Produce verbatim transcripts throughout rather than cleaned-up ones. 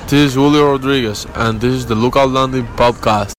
This is Julio Rodriguez, and this is the Lookout Landing podcast.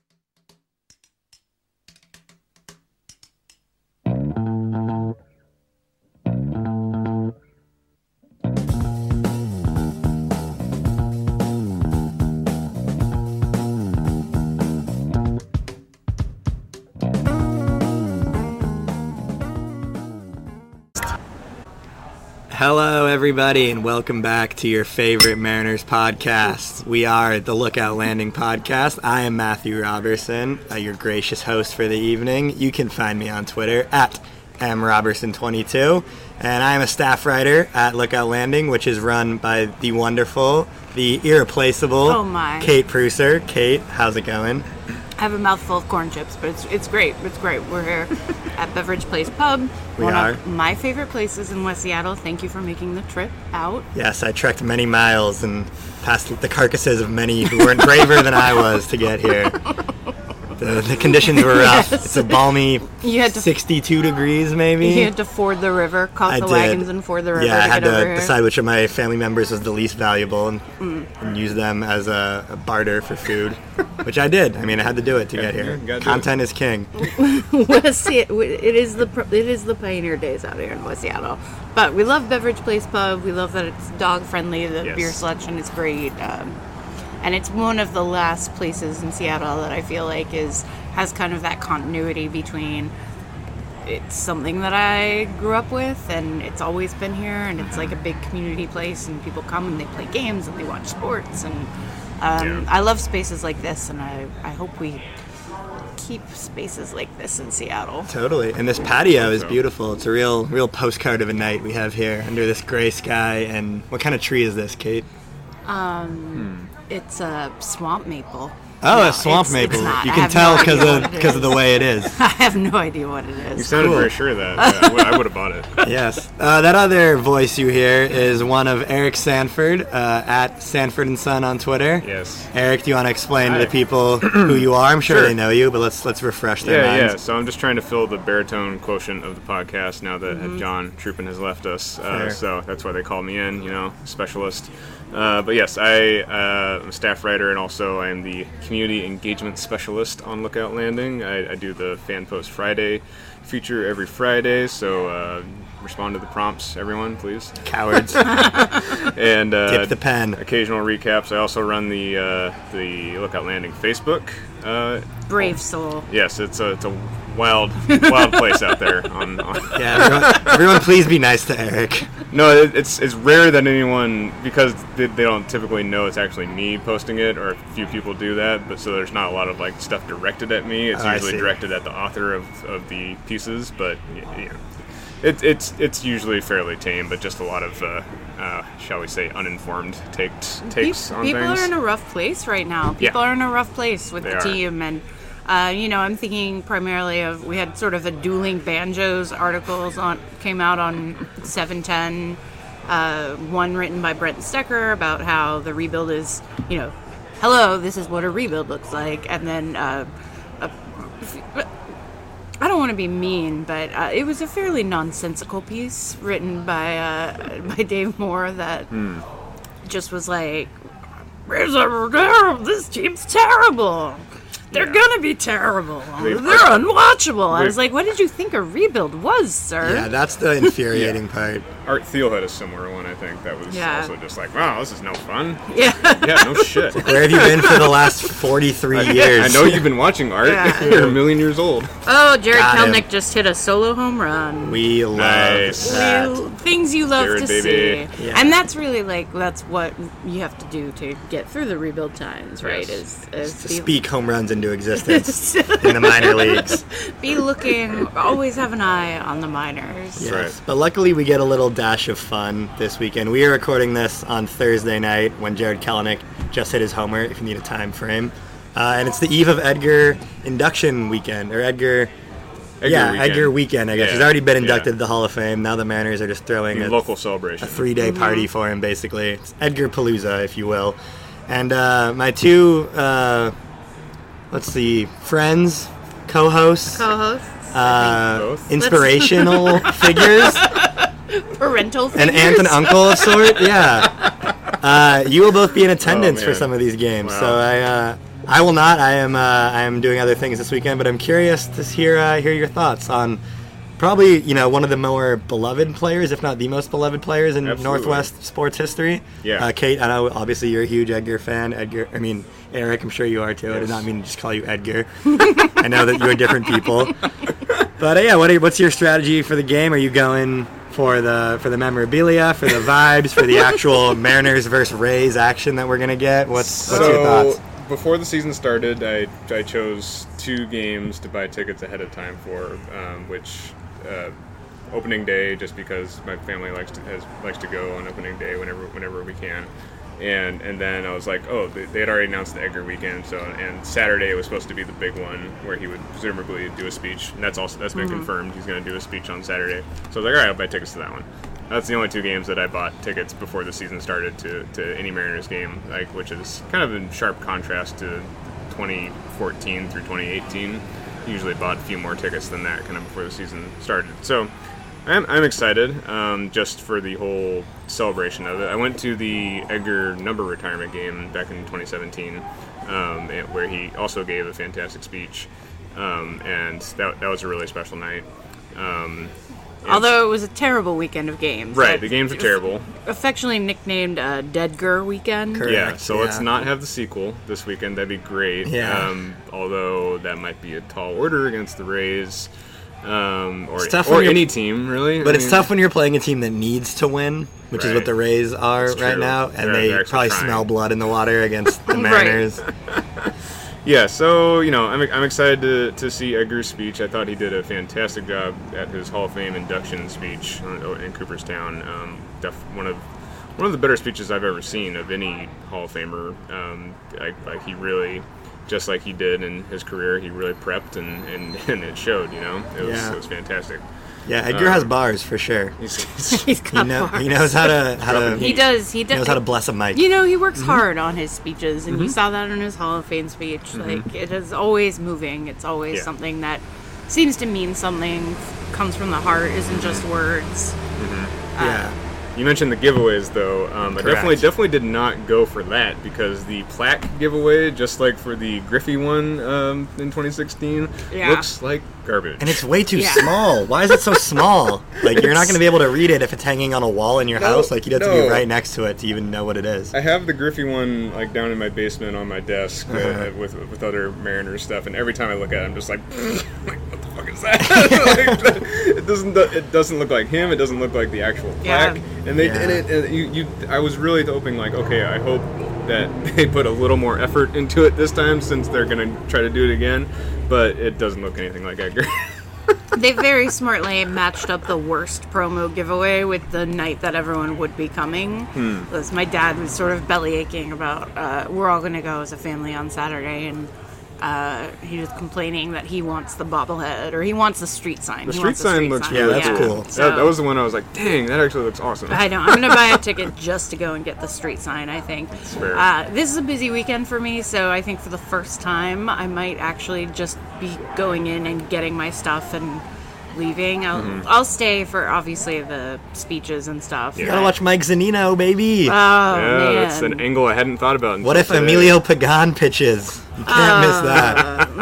Hello, everybody, and welcome back to your favorite Mariners podcast. We are the Lookout Landing podcast. I am Matthew Robertson, uh, your gracious host for the evening. You can find me on Twitter at m robertson twenty-two, and I am a staff writer at Lookout Landing, which is run by the wonderful, the irreplaceable oh my. Kate Pruser. Kate, how's it going? I have a mouthful of corn chips, but it's it's great. It's great. We're here at Beverage Place Pub, We one are. of my favorite places in West Seattle. Thank you for making the trip out. Yes, I trekked many miles and past the carcasses of many who weren't braver than I was to get here. The, the conditions were rough. Yes. It's a balmy You had to sixty-two degrees, maybe. you had to ford the river, caught I the did. wagons and ford the river Yeah, I to had get over to here. decide which of my family members was the least valuable and, Mm. and use them as a, a barter for food, which I did. I mean, I had to do it to get here. gotta do Content is king. West Se- it is the pr- it is the pioneer days out here in West Seattle. But we love Beverage Place Pub. We love that it's dog friendly. The Yes. beer selection is great, um, and it's one of the last places in Seattle that I feel like is has kind of that continuity between. It's something that I grew up with, and it's always been here, and it's like a big community place, and people come and they play games and they watch sports, and um, Yeah. I love spaces like this, and I, I hope we keep spaces like this in Seattle. Totally. And this patio is So. beautiful. It's a real, real postcard of a night we have here under this gray sky. And what kind of tree is this, Kate? It's a swamp maple. Oh, No, a swamp it's- maple. it's not. You I can have tell no because idea of what it because of the is. way it is. I have no idea what it is. You sounded Cool. very sure of that. Yeah, I would- I would have bought it. Yes. Uh, that other voice you hear is one of Eric Sanford uh, at Sanford and Son on Twitter. Yes. Eric, do you want to explain to Hi. the people who you are? I'm sure, Sure. they know you, but let's let's refresh their Yeah, yeah. minds. So I'm just trying to fill the baritone quotient of the podcast now that John Troopin has left us. Fair. Uh, so that's why they called me in, you know, specialist. Uh, but yes, I, uh, I'm a staff writer, and also I am the community engagement specialist on Lookout Landing. I, I do the Fan Post Friday feature every Friday, so uh, respond to the prompts, everyone, please. Cowards. And uh, Tip the pen. occasional recaps. I also run the uh, the Lookout Landing Facebook. Uh, Brave soul. yes, it's a it's a wild wild place out there. On, on Yeah, everyone, everyone please be nice to Eric. no, it, it's it's rare that anyone, because they, they don't typically know it's actually me posting it, or a few people do that. But so there's not a lot of like stuff directed at me. It's Oh, I usually see. directed at the author of, of the pieces. But y- you know, it, it's it's usually fairly tame, but just a lot of uh, uh, shall we say uninformed takes takes Pe- on people things. are in a rough place right now. People Yeah. are in a rough place with They the are. team, and uh, you know, I'm thinking primarily of we had sort of a dueling banjos articles on came out on seven ten. Uh, one written by Brent Stecker about how the rebuild is, you know, hello, this is what a rebuild looks like, and then uh, a, I don't want to be mean, but uh, it was a fairly nonsensical piece written by uh, by Dave Moore that just was like, this team's terrible. They're Yeah. gonna be terrible. They- They're unwatchable. I they- was like, what did you think a rebuild was, sir? Yeah, that's the infuriating part. Art Thiel had a similar one, I think, that was Yeah. also just like, wow, this is no fun. Yeah. Yeah, no shit. Where have you been for the last forty-three years? I know you've been watching Art. Yeah. You're a million years old. Oh, Jared Got him. Kelnick just hit a solo home run. We love Nice. that. Well, things you love Jared, to baby. see, Yeah. and that's really like that's what you have to do to get through the rebuild times, right? Yes. Is, is To be, speak home runs into existence in the minor leagues. be looking, always have an eye on the minors. Yes. right. But luckily, we get a little dash of fun this weekend. We are recording this on Thursday night when Jared Kelenic just hit his homer, if you need a time frame. Uh, and it's the eve of Edgar induction weekend, or Edgar... Edgar yeah, weekend. Edgar weekend, I guess. Yeah, He's already been yeah. inducted to the Hall of Fame. Now the Mariners are just throwing a, Local celebration. a three-day party for him, basically. It's Edgar Palooza, if you will. And uh, my two, uh, let's see, friends, co-hosts, Co-hosts, uh, Both? inspirational figures, parental an figures. aunt and uncle of sort, yeah. uh, you will both be in attendance Oh, for man. some of these games. Wow. So I, uh, I will not. I am, uh, I am doing other things this weekend, but I'm curious to hear, uh, hear your thoughts on probably, you know, one of the more beloved players, if not the most beloved players in Absolutely. Northwest sports history. Yeah. Uh, Kate, I know obviously you're a huge Edgar fan. Edgar, I mean Eric, I'm sure you are too. I did Yes. not mean to just call you Edgar. I know that you're different people. But uh, yeah, what are, what's your strategy for the game? Are you going for the for the memorabilia, for the vibes, for the actual Mariners versus Rays action that we're gonna get? What's what's so, your thoughts? Before the season started, I, I chose two games to buy tickets ahead of time for, um, which uh, opening day, just because my family likes to has, likes to go on opening day whenever whenever we can, and and then I was like, oh, they, they had already announced the Edgar weekend, so and Saturday was supposed to be the big one where he would presumably do a speech, and that's also that's been confirmed. He's going to do a speech on Saturday, so I was like, all right, I'll buy tickets to that one. That's the only two games that I bought tickets before the season started to, to any Mariners game, like which is kind of in sharp contrast to twenty fourteen through twenty eighteen. Usually bought a few more tickets than that kind of before the season started. So I'm, I'm excited um, just for the whole celebration of it. I went to the Edgar number retirement game back in twenty seventeen um, and- where he also gave a fantastic speech, um, and that, that was a really special night. Um, and- Although it was a terrible weekend of games. Right, Uh, the games were terrible. Affectionately nicknamed uh, Deadger weekend. Correct. Yeah, so let's yeah. not have the sequel this weekend. That'd be great. Yeah. Um, although that might be a tall order against the Rays, um, or, It's tough or when you're- any team, really. But I it's mean, tough when you're playing a team that needs to win, which is Right. what the Rays are It's right true. now, and They're- they they're actually probably trying. smell blood in the water against the Right. Mariners. Yeah, so, you know, I'm, I'm excited to, to see Edgar's speech. I thought he did a fantastic job at his Hall of Fame induction speech in Cooperstown. Um, def, one of one of the better speeches I've ever seen of any Hall of Famer. Um, I, like he really, just like he did in his career, he really prepped and, and, and it showed, you know? It was, Yeah. it was fantastic. Yeah, Edgar Um, has bars for sure. He's, he's, He's He, got know, bars. he knows how to how to He does. He does. knows how to bless a mic. You know, he works Mm-hmm. hard on his speeches, and you saw that in his Hall of Fame speech. Like, it is always moving. It's always Yeah. something that seems to mean something, comes from the heart, isn't just words. Yeah. You mentioned the giveaways, though. Um, I Correct. definitely, definitely did not go for that because the plaque giveaway, just like for the Griffey one um, in twenty sixteen, Yeah. looks like garbage. And it's way too Yeah. small. Why is it so small? Like, you're not going to be able to read it if it's hanging on a wall in your No, house. Like, you'd have to no. be right next to it to even know what it is. I have the Griffey one like down in my basement on my desk uh, Uh-huh. with with other Mariners stuff, and every time I look at it, I'm just like, like what the fuck is that? Like, it doesn't it doesn't look like him. It doesn't look like the actual Yeah. plaque. And they Yeah. and it. And you, you I was really hoping like, okay, I hope that they put a little more effort into it this time since they're gonna try to do it again, but it doesn't look anything like Edgar. They very smartly matched up the worst promo giveaway with the night that everyone would be coming. Because my dad was sort of belly aching about, uh, we're all going to go as a family on Saturday, and uh, he was complaining that he wants the bobblehead, or he wants the street sign. The He street wants sign looks Yeah, really that's cool. cool. So- That, that was the one I was like, dang, that actually looks awesome. I know. I'm going to buy a ticket just to go and get the street sign, I think. fair. Uh, this is a busy weekend for me, so I think for the first time, I might actually just be going in and getting my stuff and leaving. I'll, Mm-hmm. I'll stay for, obviously, the speeches and stuff. You gotta watch Mike Zanino, baby. Oh, yeah, man. that's an angle I hadn't thought about. what until if today. Emilio Pagan pitches? You can't miss that.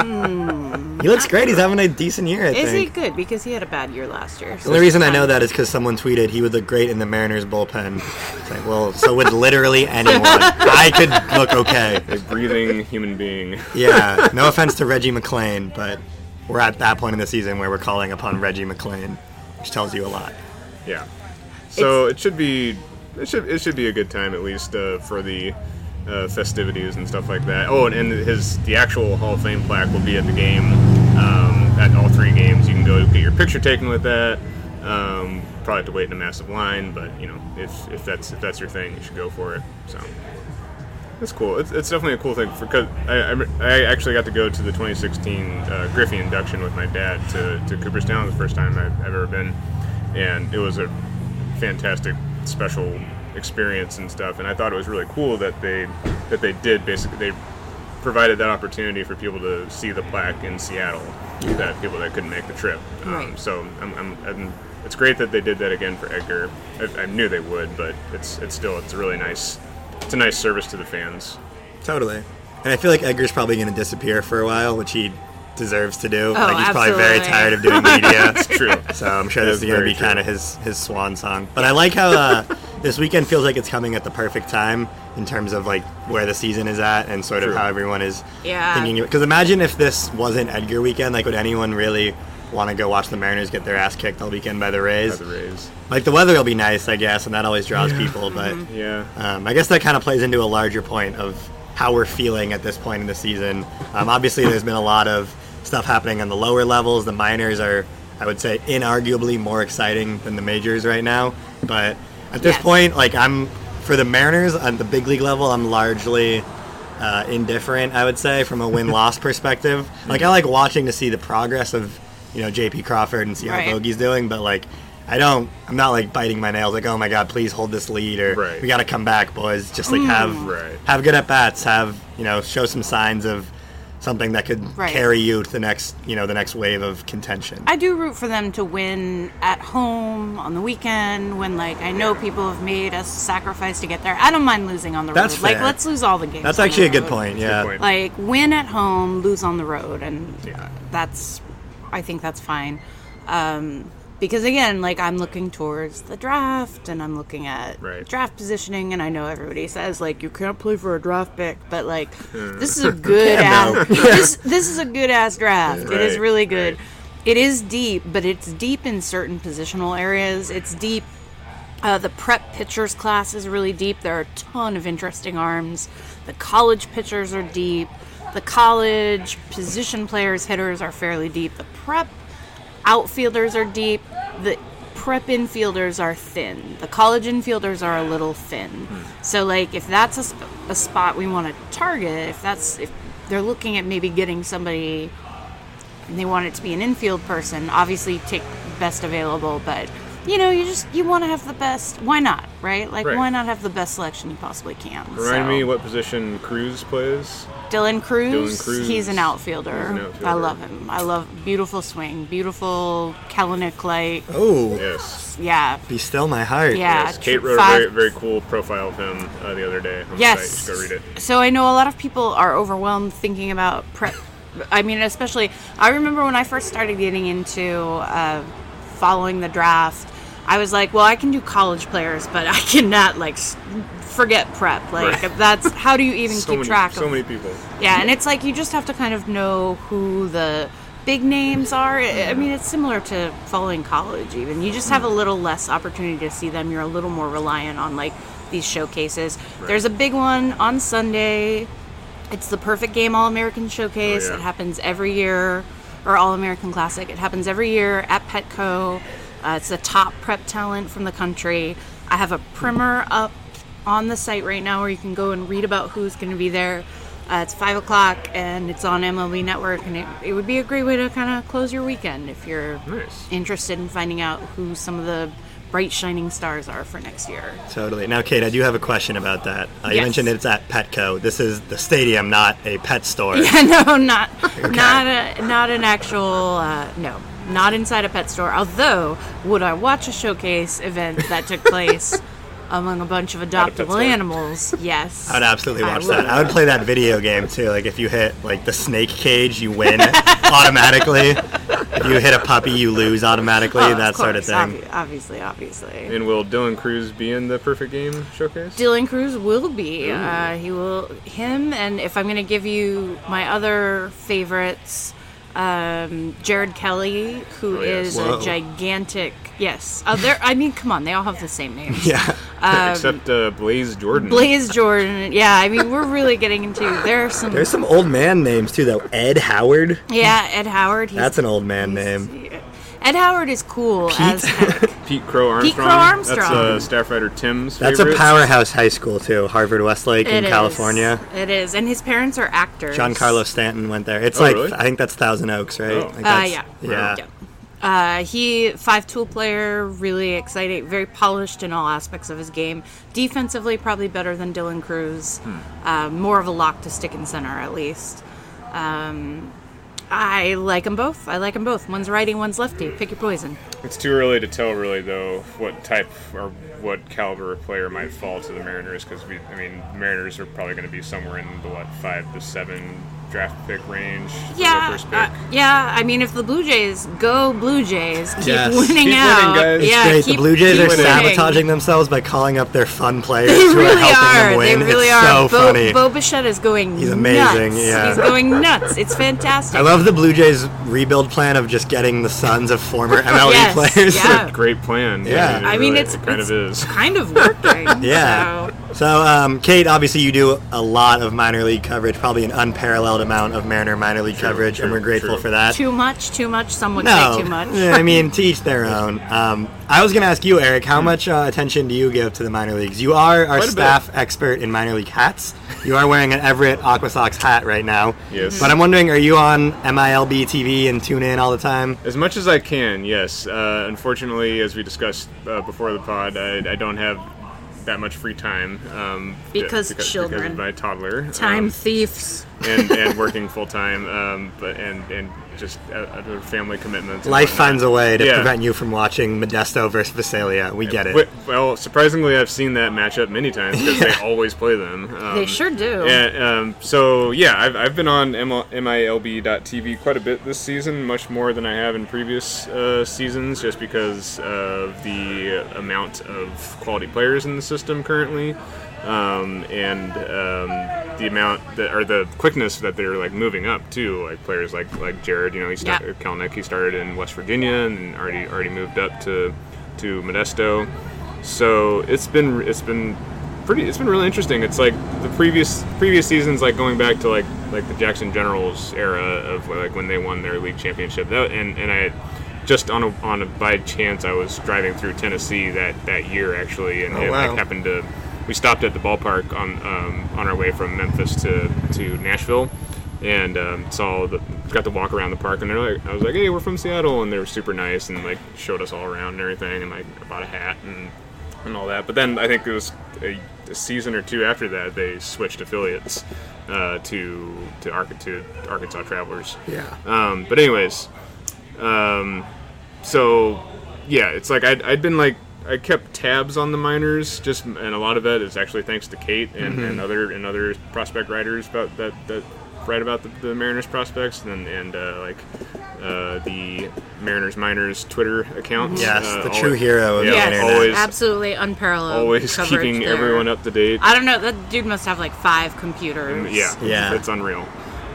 He looks great. He's having a decent year, I Is he think. good? Because he had a bad year last year. The only reason I know that is because someone tweeted he would look great in the Mariners bullpen. It's like, well, so would literally anyone. I could look okay. a breathing human being? Yeah, no offense to Reggie McClain, but we're at that point in the season where we're calling upon Reggie McClain, which tells you a lot. Yeah. So it should be it should it should be a good time at least uh, for the uh, festivities and stuff like that. Oh, and, and his the actual Hall of Fame plaque will be at the game um, at all three games. You can go get your picture taken with that. Um, probably have to wait in a massive line, but you know if, if that's if that's your thing, you should go for it. So. It's cool. It's, it's definitely a cool thing because I, I, I actually got to go to the twenty sixteen uh, Griffey induction with my dad to, to Cooperstown. It was the first time I've, I've ever been, and it was a fantastic, special experience and stuff. And I thought it was really cool that they that they did basically they provided that opportunity for people to see the plaque in Seattle, that people that couldn't make the trip. Um, Right. so I'm, I'm, I'm, it's great that they did that again for Edgar. I, I knew they would, but it's it's still it's a really nice it's a nice service to the fans. Totally. And I feel like Edgar's probably going to disappear for a while, which he deserves to do. Oh, like he's absolutely. probably very tired of doing media. It's true. So I'm sure this That's is going to very be kind of his, his swan song. But I like how uh, this weekend feels like it's coming at the perfect time in terms of like where the season is at and sort of True. how everyone is Yeah. thinking. Because imagine if this wasn't Edgar weekend, like would anyone really want to go watch the Mariners get their ass kicked all weekend by the Rays? By the Rays. Like the weather will be nice, I guess, and that always draws people. But Yeah. um, I guess that kind of plays into a larger point of how we're feeling at this point in the season. Um, obviously, there's been a lot of stuff happening on the lower levels. The minors are, I would say, inarguably more exciting than the majors right now. But at this Yes. point, like I'm for the Mariners on the big league level, I'm largely uh, indifferent. I would say from a win-loss perspective. Like I like watching to see the progress of you know J P Crawford and see how Right. Bogey's doing, but like. I don't. I'm not like biting my nails. Like, oh my God, please hold this lead, or Right. we got to come back, boys. Just like have Right. have good at bats. Have you know show some signs of something that could Right. carry you to the next you know the next wave of contention. I do root for them to win at home on the weekend when, like, I know people have made a sacrifice to get there. I don't mind losing on the That's road. Like, fair. let's lose all the games. That's on actually a the good road. point. Yeah. point. Like, win at home, lose on the road, and Yeah. that's, I think that's fine. Um, because again, like I'm looking towards the draft, and I'm looking at Right. draft positioning, and I know everybody says like you can't play for a draft pick, but like this is a good Can, ass, this this is a good ass draft. It is Right, really good. right. It is deep, but it's deep in certain positional areas. It's deep. Uh, the prep pitchers class is really deep. There are a ton of interesting arms. The college pitchers are deep. The college position players, hitters are fairly deep. The prep outfielders are deep. The prep infielders are thin. The college infielders are a little thin. So, like, if that's a, sp- a spot we want to target, if that's if they're looking at maybe getting somebody and they want it to be an infield person, obviously take best available, but you know, you just you want to have the best. Why not, right? Like, Right. why not have the best selection you possibly can? Remind So, me what position Cruz plays. Dylan Cruz, Dylan Cruz. he's an outfielder. He's an outfielder. I love him. I love beautiful swing, beautiful Kellenic light. Oh, Yes. Yeah, be still my heart. yeah. Yes. Kate tr- wrote five- a very, very cool profile of him uh, the other day on Yes. the site. Just go read it. So I know a lot of people are overwhelmed thinking about prep. I mean, especially, I remember when I first started getting into uh, following the draft, I was like, well, I can do college players, but I cannot, like, s- forget prep. Like, Right. that's, how do you even So keep many, track so of many people. Yeah, and it's like you just have to kind of know who the big names are. I I mean, it's similar to following college even. You just have a little less opportunity to see them. You're a little more reliant on, like, these showcases. There's a big one on Sunday. It's the Perfect Game All-American Showcase. Oh, yeah. It happens every year, or All-American Classic. It happens every year at Petco. Uh, it's the top prep talent from the country. I have a primer up on the site right now where you can go and read about who's going to be there. Uh, it's five o'clock, and it's on M L B Network, and it, it would be a great way to kind of close your weekend if you're Nice. interested in finding out who some of the bright shining stars are for next year. Totally. Now, Kate, I do have a question about that. Uh, You Yes. mentioned it's at Petco. This is the stadium, not a pet store. Yeah, no, not not a, not an actual uh, no, not inside a pet store. Although, would I watch a showcase event that took place among a bunch of adoptable store. animals? Yes, I would absolutely I watch would. that. I would play that video game too. Like if you hit like the snake cage, you win automatically. If you hit a puppy, you lose automatically. Oh, that sort of course, thing. obvi- obviously, obviously. And will Dylan Cruz be in the Perfect Game showcase? Dylan Cruz will be. Uh, he will. Him, and if I'm going to give you my other favorites, um, Jared Kelly, who Oh, yes. is Whoa. a gigantic. Yes. Uh, they're- I mean, come on, they all have the same names. Yeah. Except uh, Blaze Jordan. Blaze Jordan. Yeah, I mean, we're really getting into. There are some. There's some old man names too, though. Ed Howard. Yeah, Ed Howard. He's, That's an old man name. Ed Howard is cool as heck. Pete Crow Armstrong. Crow Armstrong. That's uh, staff writer Tim's That's favorite. a powerhouse high school too. Harvard Westlake in It is. California. It is, and his parents are actors. John Carlos Stanton went there. It's Oh, like really? I think that's Thousand Oaks, right? Oh. Like Uh, that's- yeah. Yeah. Yeah. Uh, he five tool player, really exciting, very polished in all aspects of his game. Defensively, probably better than Dylan Cruz. Hmm. Uh, more of a lock to stick in center, at least. Um, I like them both. I like them both. One's righty, one's lefty. Pick your poison. It's too early to tell, really, though, what type or what caliber of player might fall to the Mariners. Because we, I mean, Mariners are probably going to be somewhere in the what five to seven draft pick range for Yeah, their first pick. uh, yeah. I mean, if the Blue Jays go Blue Jays, keep Yes. winning Keep out. winning, guys. Yeah, Great. keep, The Blue Jays keep are winning. sabotaging themselves by calling up their fun players They who really are helping are. them win. They really it's are. so Bo, funny. Bo Bichette is going He's nuts. amazing, yeah. He's going nuts. It's fantastic. I love the Blue Jays rebuild plan of just getting the sons of former M L B Yes, players. yeah. Great plan. Yeah. it I mean, really- it's, it kind it's of is. kind of working. Yeah. So. So, um, Kate, obviously you do a lot of minor league coverage, probably an unparalleled amount of Mariner minor league True, coverage, and true, we're grateful true. for that. Too much, too much. Some would No, say too much. yeah, I mean, to each their own. Um, I was going to ask you, Eric, how much uh, attention do you give to the minor leagues? You are our Quite a staff expert in minor league hats. You are wearing an Everett Aqua Sox hat right now. Yes. But I'm wondering, are you on M I L B T V and tune in all the time? As much as I can, yes. Uh, unfortunately, as we discussed uh, before the pod, I, I don't have that much free time. Um, Because because, children. Because of my toddler. Time um, thieves. and, and working full time, um, but and and just uh, other family commitments. and Life whatnot. finds a way to Yeah. prevent you from watching Modesto versus Visalia. We get it. Wi- Well, surprisingly, I've seen that matchup many times because they always play them. Um, They sure do. And, um, so yeah, I've, I've been on M I L B dot T V quite a bit this season, much more than I have in previous uh, seasons, just because of the amount of quality players in the system currently, um, and um, the amount that or the quickness that they're like moving up too. Like players like like Jared, you know, he started Yeah. Kelenic, he started in West Virginia and already already moved up to to Modesto. So it's been it's been pretty it's been really interesting. It's like the previous previous seasons, like going back to like like the Jackson Generals era of like when they won their league championship. That, and and I just on a on a by chance I was driving through Tennessee that, that year actually, and Oh, it wow. like happened to we stopped at the ballpark on um, on our way from Memphis to, to Nashville. And um, saw the got to walk around the park, and they're like, I was like, hey, we're from Seattle, and they were super nice, and like showed us all around and everything, and like I bought a hat and and all that. But then I think it was a, a season or two after that they switched affiliates uh, to to, Arca- to Arkansas Travelers. Yeah. Um, but anyways, um, so yeah, it's like I'd, I'd been like I kept tabs on the minors, just and a lot of that is actually thanks to Kate and, Mm-hmm. and other and other prospect writers about that that write about the, the Mariners prospects and and uh, like uh, the Mariners Minors Twitter account. Yes, uh, the always- true hero of yeah, the Yes, internet. always absolutely unparalleled. always coverage keeping there. everyone up to date. I don't know. That dude must have like five computers. Yeah, Yeah. it's unreal.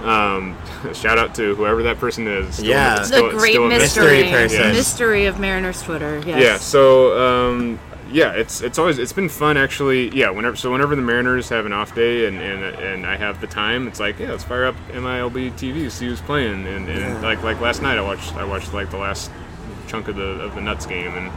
Um, shout out to whoever that person is. Still- Yeah. still- The great still a mystery, mystery person. the mystery of Mariners Twitter. Yes. Yeah. So um, yeah, it's it's always it's been fun actually. Yeah. Whenever so whenever the Mariners have an off day and, and, and I have the time, it's like yeah, let's fire up M I L B T V, see who's playing. And, and Yeah. like like last night, I watched I watched like the last chunk of the of the Nuts game and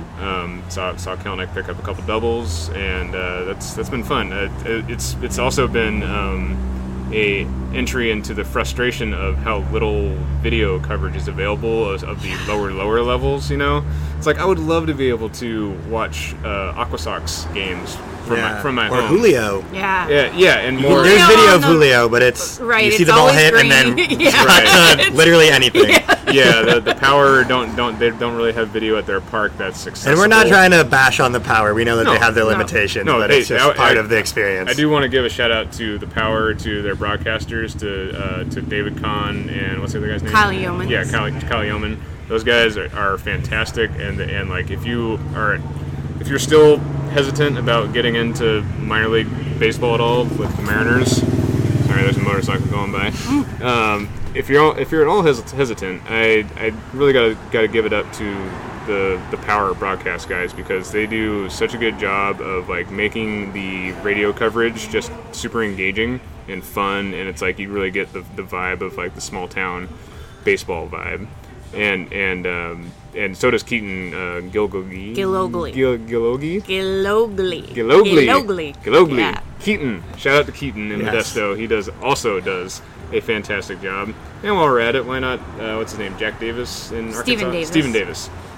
um, saw saw Kelenic pick up a couple doubles, and uh, that's that's been fun. Uh, it, it's it's also been. Um, a entry into the frustration of how little video coverage is available of, of the lower lower levels. You know, it's like I would love to be able to watch uh, Aqua Sox games from Yeah. my from my or home. Julio. Yeah. Yeah, yeah, and more. There's Julio video on of the- Julio, but it's Right, you see it's the ball always hit and then green. Yeah. cut to literally anything. yeah, the, the power don't don't they don't really have video at their park that's accessible. And we're not trying to bash on the power. We know that No, they have their no. limitations, No, but they- it's just I- part I- of the experience. I do want to give a shout out to the Power, to their broadcasters, to uh, to David Kahn and what's the other guy's name? Kyle Yeomans. Yeah, Kyle, Kyle Yeoman. Those guys are, are fantastic, and and like if you are if you're still hesitant about getting into minor league baseball at all with the Mariners, sorry, there's a motorcycle going by. Um, if you're all, if you're at all hes- hesitant, I I really gotta gotta give it up to the the Power broadcast guys because they do such a good job of like making the radio coverage just super engaging and fun, and it's like you really get the the vibe of like the small town baseball vibe, and and um, and so does Keaton uh, Gilgogi. Gilogli. Gil, Gilogi. Gilogli. Gilogli. Gilogli. Gilogli. Yeah. Keaton. Shout out to Keaton in Yes. Modesto. He does also does a fantastic job. And while we're at it, why not? Uh, what's his name? Jack Davis in Stephen Arkansas. Davis. Stephen Davis.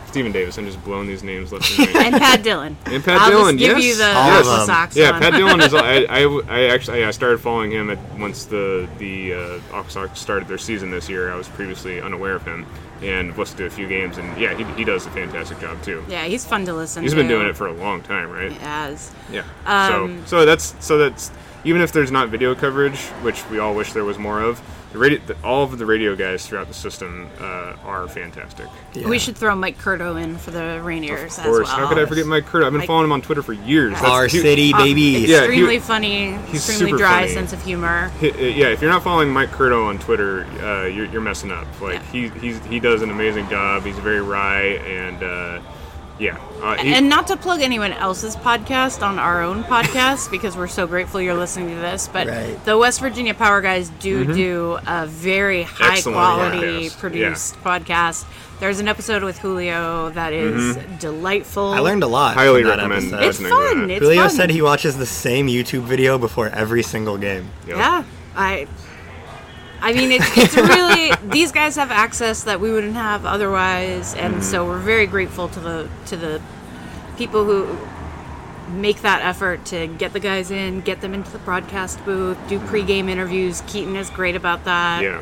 Steven Davis. I'm just blowing these names left and right. And Pat Dillon. And Pat I'll Dillon, just give yes. you the All of the them. Sox Yeah, one. Pat Dillon is. I, I, I actually I started following him at once the the uh, Hawks Sox started their season this year. I was previously unaware of him and listened to a few games, and yeah, he, he does a fantastic job too. Yeah, he's fun to listen He's to. been doing it for a long time, right? As Yeah. Um, so so that's so that's even if there's not video coverage, which we all wish there was more of. The radio, the, all of the radio guys throughout the system uh, are fantastic. Yeah. we should throw Mike Curto in for the Rainiers Of course, as well. how could I forget Mike Curtis? I've been Mike- following him on Twitter for years. That's- Our he- city, Uh, baby. Yeah, he- extremely funny, he's extremely super dry funny. sense of humor. He- uh, yeah, if you're not following Mike Curto on Twitter, uh, you're, you're messing up. Like he he's, he does an amazing job. He's very wry and uh, yeah. Uh, he, And not to plug anyone else's podcast on our own podcast, because we're so grateful you're listening to this, but Right. the West Virginia Power Guys do do a very high Excellent quality podcast. produced podcast. There's an episode with Julio that is delightful. I learned a lot. highly from that recommend episode. It's listening to fun. that. It's Julio fun. said he watches the same YouTube video before every single game. Yep. Yeah, I. I mean, it's, it's really these guys have access that we wouldn't have otherwise, and Mm-hmm. so we're very grateful to the to the people who make that effort to get the guys in, get them into the broadcast booth, do pregame interviews. Keaton is great about that, Yeah.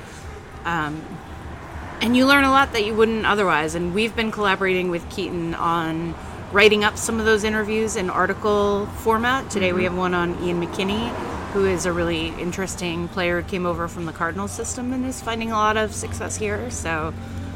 and you learn a lot that you wouldn't otherwise. And we've been collaborating with Keaton on writing up some of those interviews in article format. Today we have one on Ian McKinney, who is a really interesting player who came over from the Cardinals system and is finding a lot of success here. So,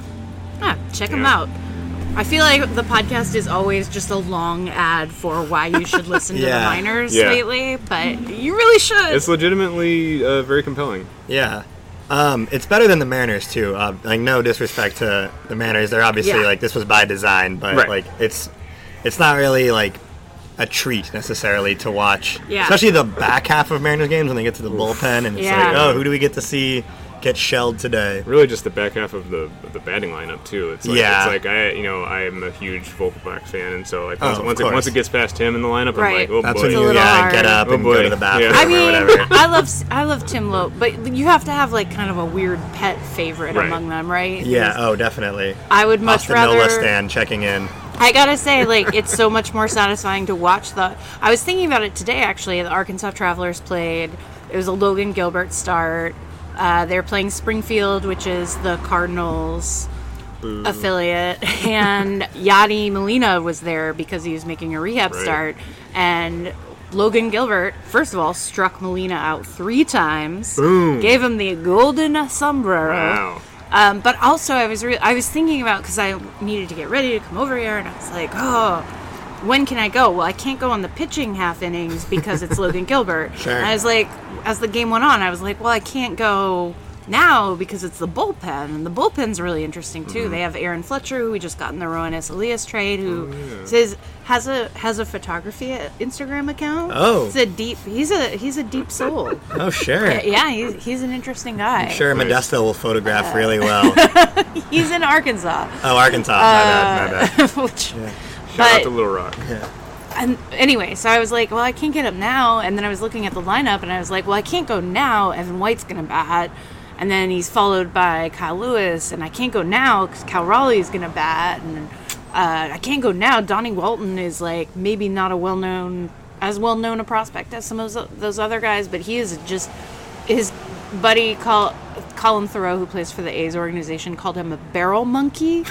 yeah, check him Yeah. out. I feel like the podcast is always just a long ad for why you should listen to Yeah. the Miners Yeah. lately, but you really should. It's legitimately uh, very compelling. Yeah. Um, it's better than the Mariners too. Uh, like no disrespect to the Mariners, they're obviously Yeah. like this was by design, but Right. like it's it's not really like a treat necessarily to watch. Yeah. Especially the back half of Mariners games when they get to the bullpen and it's Yeah. like, oh, who do we get to see get shelled today? Really, just the back half of the of the batting lineup too. It's like, Yeah. It's like I, you know, I'm a huge Vogelbach fan, and so like Oh, once, of once it course. once it gets past him in the lineup, I'm Right. like, oh That's boy. when a you little yeah, hard. get up Oh, and boy. go to the bathroom Yeah. I or mean, whatever. I love I love Tim Lope, but you have to have like kind of a weird pet favorite Right. among them, right? Yeah, oh definitely. I would much Austin rather. Nola stand checking in. I gotta say, like, it's so much more satisfying to watch the. I was thinking about it today, actually. The Arkansas Travelers played. It was a Logan Gilbert start. Uh, they're playing Springfield, which is the Cardinals affiliate, and Yadi Molina was there because he was making a rehab Right. start. And Logan Gilbert, first of all, struck Molina out three times, Boom. gave him the golden sombrero. Wow. Um, but also, I was re- I was thinking about, because I needed to get ready to come over here, and I was like, oh, when can I go? Well, I can't go on the pitching half innings because it's Logan Gilbert. Sure. And I was like, as the game went on, I was like, well, I can't go now because it's the bullpen, and the bullpen's really interesting too. Mm-hmm. They have Aaron Fletcher, who we just got in the Rowan Elias trade, who Oh, says has a has a photography Instagram account. Oh. He's a deep he's a he's a deep soul. Oh sure. Yeah, he's he's an interesting guy. Sure, Nice. Modesto will photograph really well. He's in Arkansas. Oh, Arkansas. My bad, my bad. Which, Shout out but to Little Rock. and anyway, so I was like, well, I can't get up now. And then I was looking at the lineup, and I was like, well, I can't go now. Evan White's gonna bat, and then he's followed by Kyle Lewis, and I can't go now because Cal Raleigh's gonna bat, and uh, I can't go now. Donnie Walton is like maybe not a well-known, as well-known a prospect as some of those, those other guys, but he is just his buddy Col- Colin Thoreau, who plays for the A's organization, called him a barrel monkey.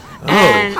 And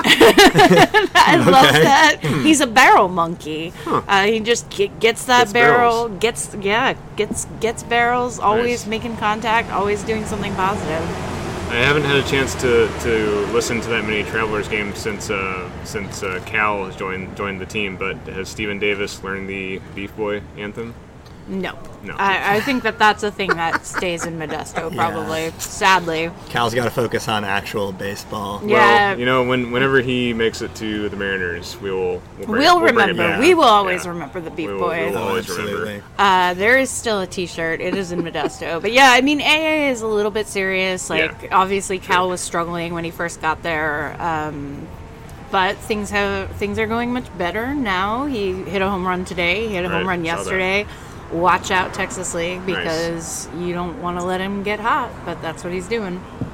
I love Okay. that. He's a barrel monkey. Uh, he just get, gets that Gets barrel, gets yeah, gets gets barrels. Always Nice. making contact. Always doing something positive. I haven't had a chance to, to listen to that many Travelers games since uh, since uh, Cal has joined joined the team. But has Steven Davis learned the Beef Boy anthem? No, No. I, I think that that's a thing that stays in Modesto. Probably, sadly. Cal's got to focus on actual baseball. Yeah. Well, you know, when whenever he makes it to the Mariners, we will we'll, bring, We'll we'll bring it remember. back. We will always Yeah. remember the Beef We will- Boy. we will. Oh, always absolutely. remember. Uh, there is still a T-shirt. It is in Modesto, but yeah, I mean, A A is a little bit serious. Like, Yeah. obviously, Cal was struggling when he first got there, um, but things have things are going much better now. He hit a home run today. He hit a home Right, run saw that. yesterday. Watch out, Texas League, because you don't want to let him get hot. But that's what he's doing.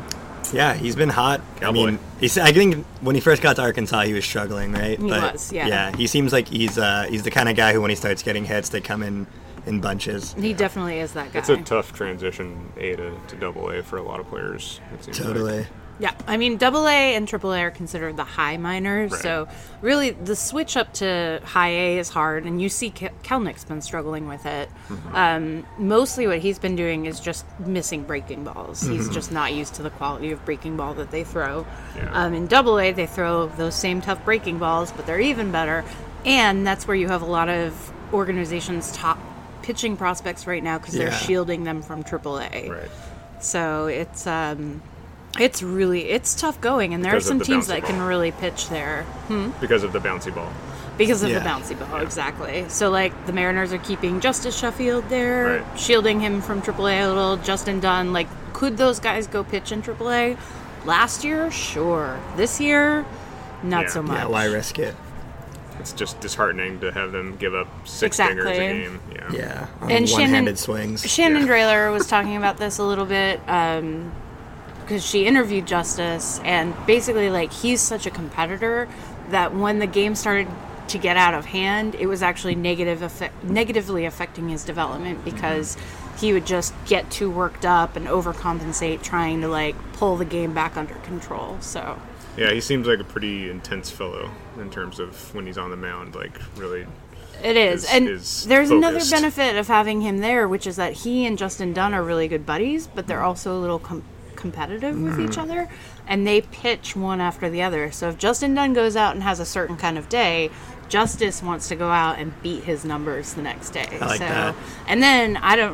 Yeah, he's been hot. Cowboy. I mean, he's, I think when he first got to Arkansas, he was struggling, right? He but, was, yeah. Yeah, he seems like he's uh, he's the kind of guy who, when he starts getting hits, they come in in bunches. He definitely is that guy. It's a tough transition A to, to double A for a lot of players. It seems Totally. Like. Yeah, I mean, double A and triple A are considered the high minors, Right. so really the switch up to high A is hard, and you see Ke- Kelnick's been struggling with it. Mm-hmm. Um, mostly what he's been doing is just missing breaking balls. He's just not used to the quality of breaking ball that they throw. Yeah. Um, in double A, they throw those same tough breaking balls, but they're even better, and that's where you have a lot of organizations' top pitching prospects right now because they're Yeah. shielding them from triple A. Right. So it's um, it's really it's tough going, and there Because are of some the teams bouncy that can ball. really pitch there Because of the bouncy ball. because of Yeah. the bouncy ball. Exactly. So like the Mariners are keeping Justice Sheffield there, Right. shielding him from triple A a little. Justin Dunn, like, could those guys go pitch in triple A? Last year, sure. This year, not Yeah. so much. Yeah, why risk it? It's just disheartening to have them give up six dingers Exactly. a game. Yeah. Yeah, on And Shannon- one-handed swings. Shannon Yeah. Drayler was talking about this a little bit um, because she interviewed Justice, and basically, like, he's such a competitor that when the game started to get out of hand, it was actually negative effect- negatively affecting his development because he would just get too worked up and overcompensate trying to, like, pull the game back under control. So Yeah, he seems like a pretty intense fellow in terms of when he's on the mound. Like, really. it is. Is- and is there's another focused. benefit of having him there, which is that he and Justin Dunn are really good buddies, but they're also a little com- competitive with each other, and they pitch one after the other. So if Justin Dunn goes out and has a certain kind of day, Justice wants to go out and beat his numbers the next day. I like so, that. And then I don't,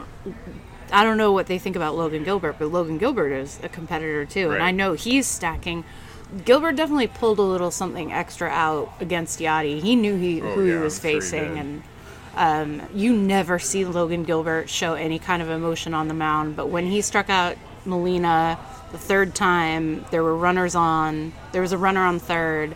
I don't know what they think about Logan Gilbert, but Logan Gilbert is a competitor too, and Right. I know he's stacking. Gilbert definitely pulled a little something extra out against Yachty. He knew he Oh, who yeah, he was I'm sure he facing, did. and um, you never see Logan Gilbert show any kind of emotion on the mound. But when he struck out Molina the third time, there were runners on. There was a runner on third.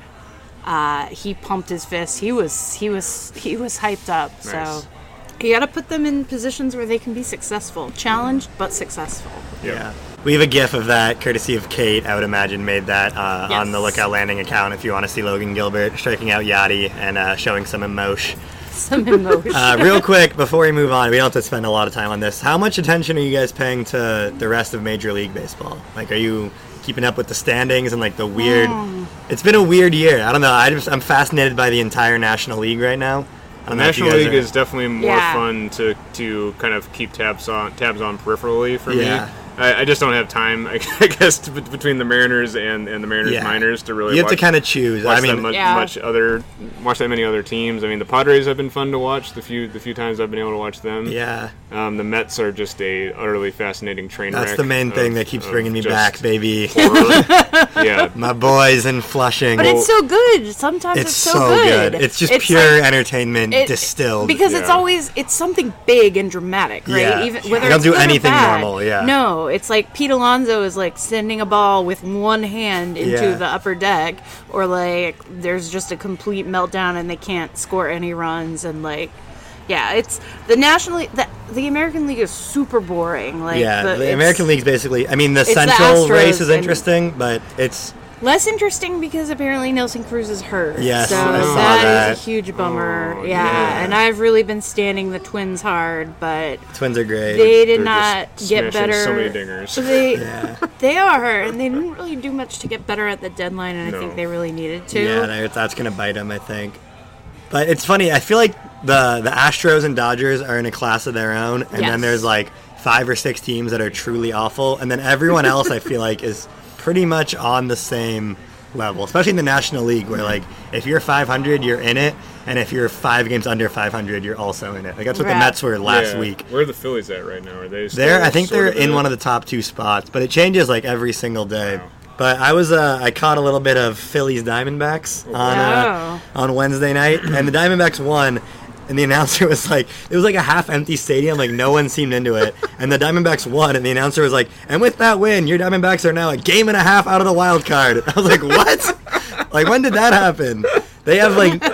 Uh, he pumped his fist. He was he was he was hyped up. Nice. So you got to put them in positions where they can be successful, challenged but successful. Yep. Yeah. We have a GIF of that, courtesy of Kate. I would imagine made that uh, Yes. on the Lookout Landing account if you want to see Logan Gilbert striking out Yachty and uh, showing some emotion. Some emotion. Uh, real quick, before we move on, we don't have to spend a lot of time on this. How much attention are you guys paying to the rest of Major League Baseball? Like, are you keeping up with the standings and like the weird? Hmm. It's been a weird year. I don't know. I just, I'm fascinated by the entire National League right now. I The don't know if you National guys League are- is definitely more Yeah. fun to to kind of keep tabs on tabs on peripherally for Yeah. me. I, I just don't have time, I guess, to, between the Mariners and, and the Mariners Yeah. minors to really You have watch, to kind of choose. watch I mean, that much, Yeah. much other watch that many other teams. I mean, the Padres have been fun to watch the few the few times I've been able to watch them. yeah, Um, the Mets are just a utterly fascinating train that's wreck. the main thing of- that keeps of bringing me just back, baby. horror. yeah, My boys in Flushing. But it's so good. Sometimes It's it's, so, so, good. It's just It's pure like- entertainment it- distilled. because it's Yeah. always it's something big and dramatic, right? Yeah. Even They whether don't it's do good or anything bad. normal, yeah. No, it's like Pete Alonso is like sending a ball with one hand into Yeah. the upper deck, or like there's just a complete meltdown and they can't score any runs, and like. Yeah, it's the National League. The, the American League is super boring. Like, yeah, the, the it's American League's basically. I mean, the the Central race Astros is and- interesting, but it's less interesting because apparently Nelson Cruz is hurt. Yes, so I saw that that. is a huge bummer. Oh, yeah. yeah. and I've really been standing the Twins hard, but Twins are great. they did They're not just get smashing better. So many dingers. They yeah, they are, and they didn't really do much to get better at the deadline, and I No. think they really needed to. yeah, that- that's gonna bite them, I think. But it's funny. I feel like the the Astros and Dodgers are in a class of their own, and Yes. then there's like five or six teams that are truly awful, and then everyone else I feel like is pretty much on the same level, especially in the National League, where like if you're five hundred, you're in it, and if you're five games under five hundred, you're also in it. Like that's what the Right. Mets were last Yeah. week. Where are the Phillies at right now? Are they still There, I think sort they're of in it? one of the top two spots, but it changes like every single day. Wow. But I was, uh, I caught a little bit of Phillies Diamondbacks on uh, on Wednesday night, and the Diamondbacks won. And the announcer was like, it was like a half-empty stadium, like no one seemed into it. And the Diamondbacks won, and the announcer was like, and with that win, your Diamondbacks are now a game and a half out of the wild card. I was like, what? Like, when did that happen? They have like,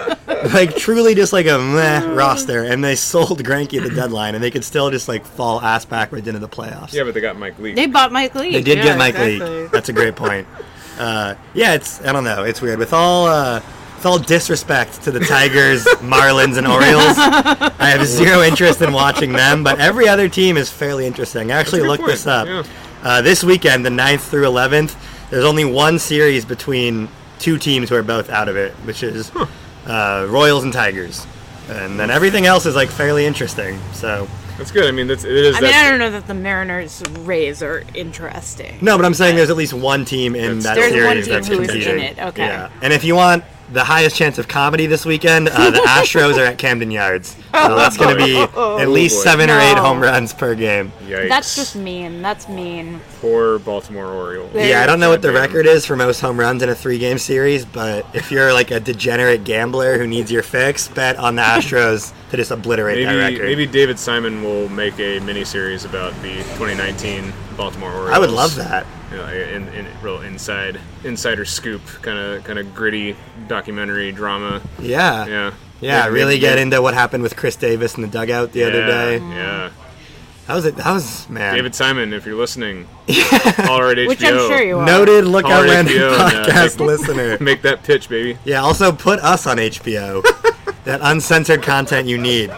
like truly just like a meh roster, and they sold Greinke at the deadline, and they could still just like fall ass backwards into the playoffs. Yeah, but they got Mike Leake. They bought Mike Leake. They did yeah, get Mike exactly. Leake. That's a great point. Uh, yeah, it's I don't know. It's weird with all uh, with all disrespect to the Tigers, Marlins, and Orioles. I have zero interest in watching them, but every other team is fairly interesting. I actually good looked point. this up. Yeah. Uh, this weekend, the ninth through eleventh, there's only one series between two teams who are both out of it, which is Huh. uh, Royals and Tigers, and then everything else is like fairly interesting. So. That's good. I mean, that's, it is. I mean, that's, I don't know that the Mariners Rays are interesting. No, but I'm saying there's at least one team in that There's series one team that's who is competing. in it, okay. Yeah, and if you want the highest chance of comedy this weekend, uh, the Astros are at Camden Yards. So that's going to be at least boy. seven or eight No. home runs per game. Yikes. That's just mean. That's mean. Poor Baltimore Orioles. There- Yeah, I don't know what the Goddamn. record is for most home runs in a three-game series, but if you're like a degenerate gambler who needs your fix, bet on the Astros to just obliterate that Maybe record. maybe David Simon will make a mini-series about the twenty nineteen Baltimore Orioles. I would love that. You know, in, in real inside insider scoop kind of kind of gritty documentary drama. Yeah. Yeah. Yeah, Maybe- really maybe- get into what happened with Chris Davis in the dugout the other Yeah, day. Yeah. That was it. That was man. David Simon, if you're listening, call her at H B O. Which I'm sure you are. Noted Lookout Call her Landing H B O and, uh, podcast make- listener. Make that pitch, baby. Yeah, also put us on H B O. That uncensored content you need.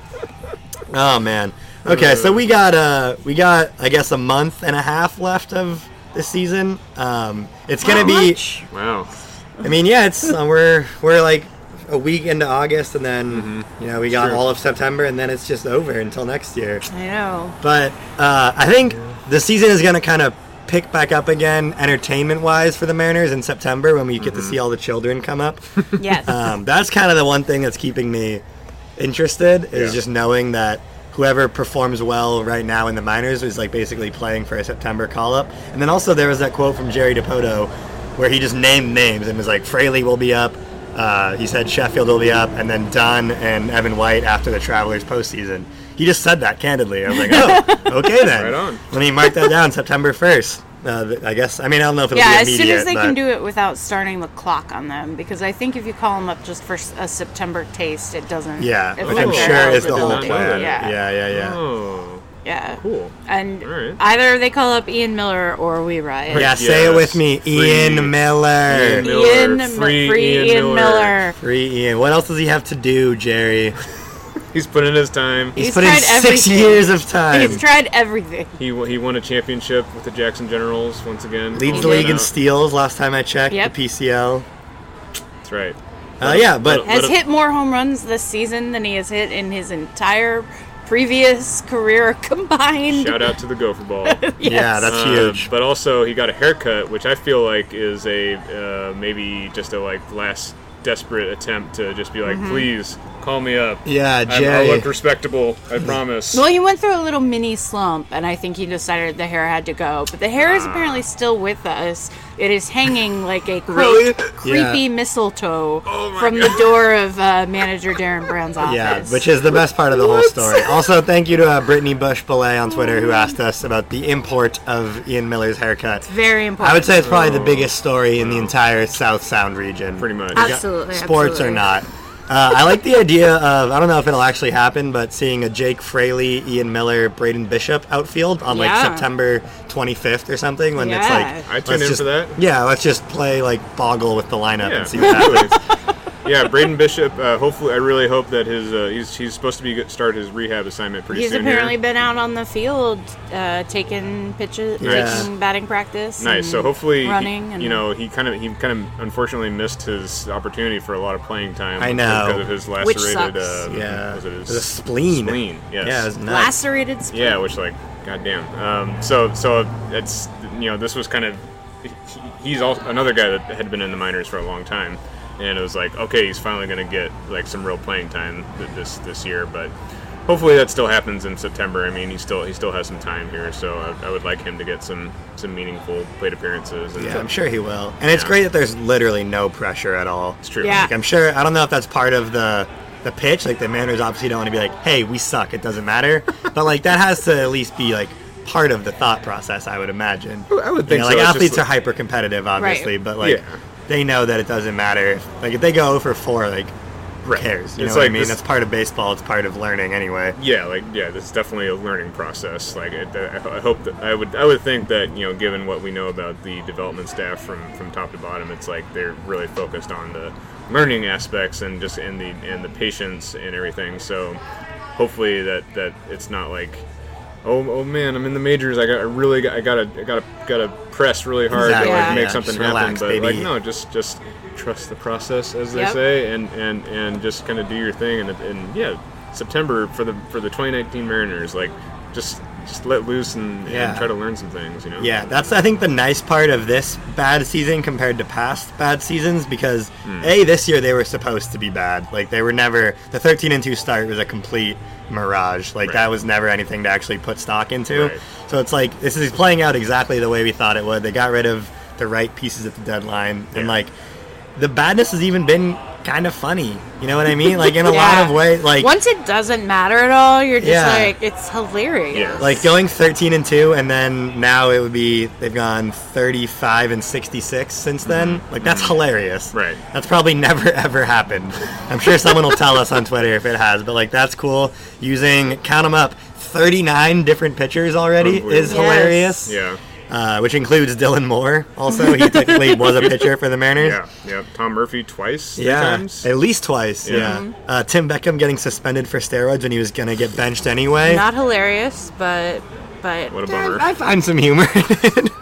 Oh man. Okay, so we got uh we got I guess a month and a half left of the season. Um it's going to How be much? Wow. I mean, yeah, it's uh, we're we're like a week into August, and then you know we got Sure. all of September, and then it's just over until next year. I know. But uh, I think the season is going to kind of pick back up again, entertainment-wise, for the Mariners in September when we get to see all the children come up. Yes. Um, that's kind of the one thing that's keeping me interested is Yeah. just knowing that whoever performs well right now in the minors is like basically playing for a September call-up. And then also there was that quote from Jerry DePoto where he just named names and was like, Fraley will be up. Uh, he said Sheffield will be up, and then Dunn and Evan White after the Travelers postseason. He just said that candidly. I was like, oh, okay then. Right on. Let me mark that down, September first. Uh, th- I guess. I mean, I don't know if it'll yeah, be as immediate. soon as they but can do it without starting the clock on them, because I think if you call them up just for s- a September taste, it doesn't. Yeah, affect which I'm their sure is the whole eligibility. plan. Yeah, yeah, yeah. yeah. Oh, yeah. cool. And All right. either they call up Ian Miller or we riot. Yeah, say it with Yes. me. Free Ian Miller. Ian Miller. Ian, M- Free free Ian Ian, Miller. Miller. Free Ian. What else does he have to do, Jerry? He's put in his time. He's, He's put in tried six everything. years of time. He's tried everything. He he won a championship with the Jackson Generals once again. Leads the Calling league that in out. steals last time I checked, Yep. the P C L. That's right. Uh, yeah, but Let- Has let- hit more home runs this season than he has hit in his entire previous career combined. Shout out to the Gopher Ball. yeah, that's Um, huge. But also, he got a haircut, which I feel like is a uh, maybe just a like last desperate attempt to just be like, Mm-hmm. please call me up. Yeah, I'm- I'll Jerry. look respectable. I promise. Well, he went through a little mini slump, and I think he decided the hair had to go. But the hair is apparently still with us. It is hanging like a quote, Really? creepy Yeah. mistletoe Oh my from God. the door of uh, manager Darren Brown's office. Yeah, which is the best part of the whole story. Also, thank you to uh, Brittany Bush Belay on Twitter who asked us about the import of Ian Miller's haircut. very important. I would say it's probably the biggest story in the entire South Sound region. Pretty much. Absolutely, Sports absolutely. or not. Uh, I like the idea of, I don't know if it'll actually happen, but seeing a Jake Fraley, Ian Miller, Braden Bishop outfield on like Yeah. September twenty-fifth or something when it's Yeah. like... I tune let's in just- for that. Yeah, let's just play like Boggle with the lineup Yeah. and see what happens. Yeah, Braden Bishop. Uh, hopefully, I really hope that his uh, he's he's supposed to be get- start his rehab assignment pretty He's soon. apparently here. been out on the field uh, taking pitches, Nice. taking batting practice. Nice. and So hopefully, he- running. and you know, he kind of he kind of unfortunately missed his opportunity for a lot of playing time. I know. because of his Which lacerated. sucks. Uh, Yeah. was it his The spleen. Spleen. Yes. Yeah, it was nuts. lacerated. Spleen. Yeah, which like, goddamn. Um, so so it's you know this was kind of he, he's also another guy that had been in the minors for a long time, and it was like okay, he's finally going to get like some real playing time th- this this year, but hopefully that still happens in September. I mean, he still he still has some time here, so I, I would like him to get some some meaningful plate appearances. And Yeah, I'm sure he will. And it's Yeah. great that there's literally no pressure at all. it's true. Yeah. Like, I'm sure, I don't know if that's part of the the pitch. Like, the Mariners obviously don't want to be like, hey, we suck, it doesn't matter. But, like, that has to at least be, like, part of the thought process, I would imagine. I would You think know, so. like, It's athletes just are like- hyper competitive, obviously, but, like, Yeah. they know that it doesn't matter. Like, if they go oh for four, like, who cares? You It's know what I like mean? this- That's part of baseball. It's part of learning anyway. Yeah, like yeah, this is definitely a learning process. Like it, I I hope that I would I would think that you know, given what we know about the development staff from, from top to bottom, it's like they're really focused on the learning aspects and just and the and the patience and everything. So hopefully that, that it's not like, oh oh man, I'm in the majors. I got I really got I gotta I gotta gotta press really hard Exactly. to like Yeah. make Yeah, something just happen. relax, But baby. like no, just just trust the process, as they Yep. say, and, and, and just kind of do your thing. And, and yeah, September for the for the twenty nineteen Mariners, like just just let loose and, Yeah. and try to learn some things. You know. Yeah, that's I think the nice part of this bad season compared to past bad seasons, because Hmm. a this year they were supposed to be bad. Like they were never the thirteen and two start was a complete mirage. Like Right. that was never anything to actually put stock into. Right. So it's like this is playing out exactly the way we thought it would. They got rid of the right pieces at the deadline, and Yeah. like the badness has even been kind of funny. You know what I mean? Like in a lot Yeah. of ways, like Once it doesn't matter at all, you're just Yeah. like, it's hilarious. Yeah. Like going thirteen and two, and then now it would be they've gone thirty-five and sixty-six since then. Like that's hilarious. Right. That's probably never ever happened. I'm sure someone will tell us on Twitter if it has, but like that's cool. Using count them up, thirty-nine different pitchers already is Unbelievable. hilarious. Yeah. Uh, which includes Dylan Moore. Also, he technically was a pitcher for the Mariners. Yeah. Yeah. Tom Murphy twice. Three Yeah, times. at least twice. Yeah. Yeah. Mm-hmm. Uh, Tim Beckham getting suspended for steroids when he was gonna get benched anyway. Not hilarious, but but What a bummer. I find some humor in it.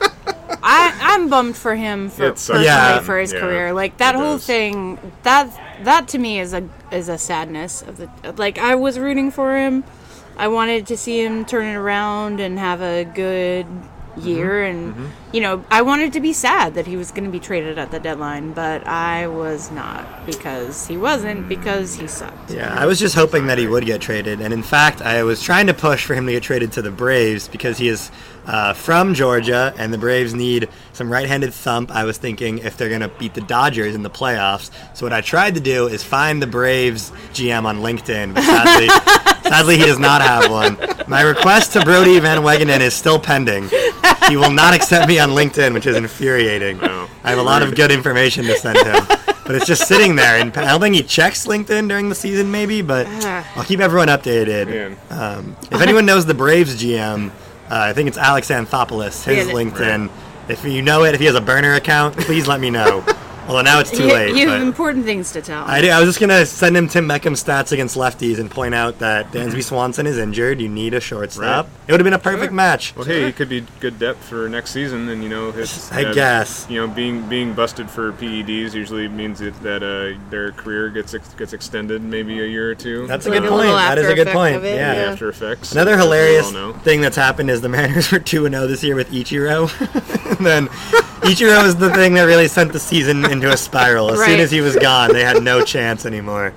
I, I'm bummed for him for It sucks. personally Yeah. for his Yeah, career. Like that it whole does. thing, that that to me is a is a sadness of the like I was rooting for him. I wanted to see him turn it around and have a good year, and you know, I wanted to be sad that he was going to be traded at the deadline, but I was not, because he wasn't, because he sucked. Yeah, I was just hoping that he would get traded, and in fact, I was trying to push for him to get traded to the Braves because he is uh, from Georgia, and the Braves need some right-handed thump. I was thinking if they're going to beat the Dodgers in the playoffs. So what I tried to do is find the Braves G M on LinkedIn, but sadly, sadly he does not have one. My request to Brody Van Wegenen is still pending. He will not accept me on LinkedIn, which is infuriating. Wow. I have a lot of good information to send him. But it's just sitting there, and I don't think he checks LinkedIn during the season, maybe, but I'll keep everyone updated. Man. Um, if anyone knows the Braves G M, uh, I think it's Alex Anthopoulos, his Yeah. LinkedIn. If you know it, if he has a burner account, please let me know. Although now it's too You, late. you but have important things to tell. I, do, I was just going to send him Tim Beckham's stats against lefties and point out that Dansby Swanson is injured. You need a shortstop. Right. It would have been a perfect match. Well, hey, he could be good depth for next season, and you know, his, I guess. you know, being being busted for P E Ds usually means that, that uh, their career gets ex- gets extended maybe a year or two. That's a Like good a point. little That is a good after point. effect of it, Yeah. The yeah. after effects. Another as we hilarious all know. thing that's happened is the Mariners were two and oh this year with Ichiro. And then Ichiro is the thing that really sent the season into a spiral. As soon Right. as he was gone, they had no chance anymore.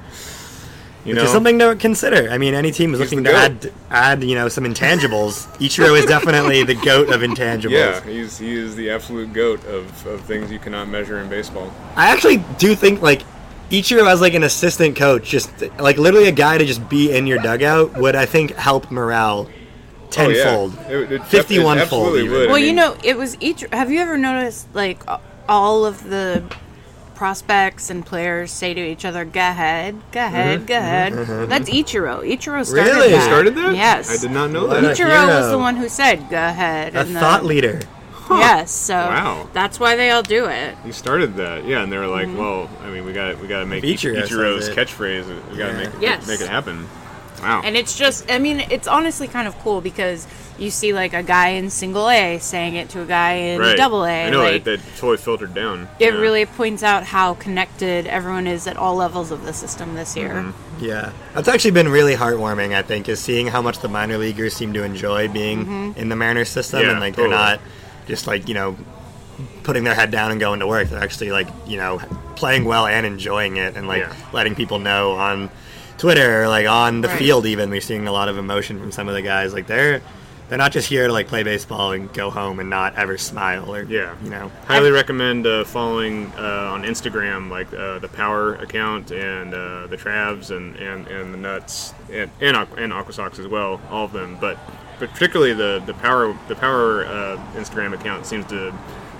You Which know, is something to consider. I mean, any team is He's looking the to goat. add, add, you know, some intangibles. Ichiro is definitely the goat of intangibles. yeah, he's he is the absolute goat of, of things you cannot measure in baseball. I actually do think, like, Ichiro as, like, an assistant coach, just, like, literally a guy to just be in your dugout would, I think, help morale tenfold. Oh, yeah. It- it def- fifty-one it absolutely fold even. would. I Well, you mean, know, it was each. Have you ever noticed, like, all of the prospects and players say to each other, "Go ahead, go ahead, go ahead." That's Ichiro. Ichiro started Mm-hmm. Really? that. He started that? Yes. I did not know What that. a Ichiro was hero. the one who said, "Go ahead." A and thought then- leader. Yes. So Wow. that's why they all do it. He started that, yeah, and they were like, Mm-hmm. "Well, I mean, we got we got to make Ichiro Ichiro's says it. catchphrase. We got to Yeah. make Yes. make it happen." Wow. And it's just, I mean, it's honestly kind of cool because you see like a guy in single A saying it to a guy in right. double A. I know like, it, that totally filtered down. it yeah. really points out how connected everyone is at all levels of the system this year. Mm-hmm. Yeah, that's actually been really heartwarming. I think is seeing how much the minor leaguers seem to enjoy being Mm-hmm. in the Mariners system, Yeah, and like totally. they're not just like you know putting their head down and going to work. They're actually like you know playing well and enjoying it, and like Yeah. letting people know on Twitter or like on the Right. field. Even we're seeing a lot of emotion from some of the guys. Like they're they're not just here to like play baseball and go home and not ever smile or Yeah. you know. Highly recommend uh, following uh, on Instagram, like uh, the Power account and uh, the Travs and, and, and the Nuts and and, Aqu- and Aquasox as well, all of them. But but particularly the, the Power the Power uh, Instagram account seems to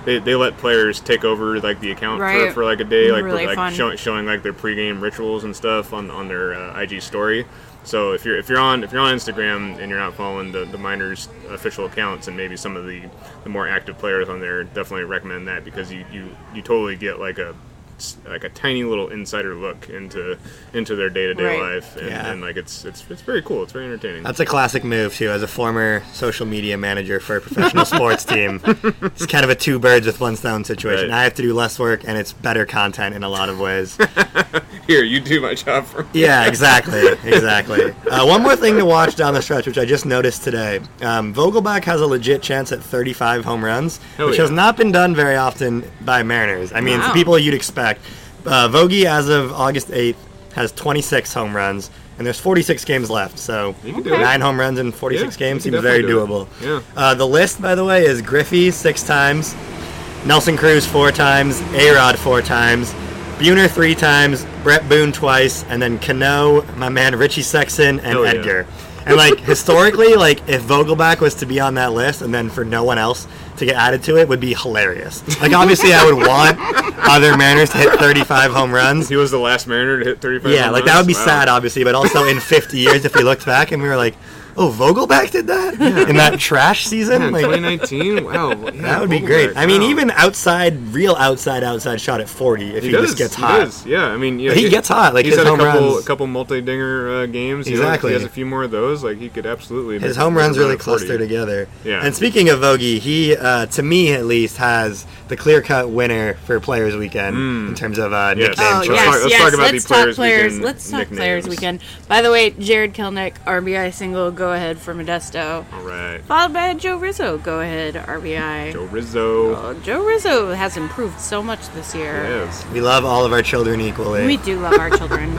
they, they let players take over like the account Right. for, for like a day, like Really like fun. showing showing like their pregame rituals and stuff on on their uh, I G story. So if you're if you're on if you're on Instagram and you're not following the, the Miners official accounts and maybe some of the, the more active players on there, definitely recommend that because you, you, you totally get like a like a tiny little insider look into into their day to day Right. life and, Yeah. and like it's it's it's very cool. It's very entertaining. That's a classic move too. As a former social media manager for a professional sports team, it's kind of a two birds with one stone situation. Right. I have to do less work, and it's better content in a lot of ways. Here, you do my job for me. Yeah, exactly, exactly. Uh, one more thing to watch down the stretch, which I just noticed today. Um, Vogelbach has a legit chance at thirty-five home runs, Hell which yeah. has not been done very often by Mariners. I mean, it's Wow. people you'd expect. Uh, Vogie, as of August eighth, has twenty-six home runs, and there's forty-six games left. So You can do nine it. home runs in forty-six Yeah, games you can seems very definitely do doable. it. Yeah. Uh, the list, by the way, is Griffey six times, Nelson Cruz four times, A-Rod four times, Buhner three times, Brett Boone twice, and then Cano, my man Richie Sexton, and Hell yeah. Edgar. And like historically, like if Vogelbach was to be on that list, and then for no one else to get added to it, would be hilarious. Like obviously, I would want other Mariners to hit thirty-five home runs. He was the last Mariner to hit thirty-five. Yeah, home like that would be runs? Wow. sad, obviously, but also in fifty years, if we looked back and we were like, "Oh, Vogelbach did that in that trash season." Yeah, Like, twenty nineteen. Wow, yeah, that would be Vogelbach, great. I mean, wow. even outside, real outside, outside shot at forty if he, He does. just gets he hot. does. Yeah, I mean, yeah, He gets hot, like he's his had home a couple, runs. a couple multi-dinger uh, games. You know, Exactly. if he has a few more of those, like he could absolutely. His make- home make a runs run really at forty. cluster together. Yeah. And speaking of Vogie, he, uh, to me at least, has the clear-cut winner for Players Weekend in terms of uh, Yes. nickname Oh, Let's choice. yes, talk- let's yes. talk about the let's Players talk players. Weekend Let's talk nicknames. Players Weekend. By the way, Jared Kelnick, R B I single, go ahead for Modesto. All right, Followed by Joe Rizzo, go ahead, R B I. Joe Rizzo. Oh, Joe Rizzo has improved so much this year. Yes. We love all of our children equally. We do love our children.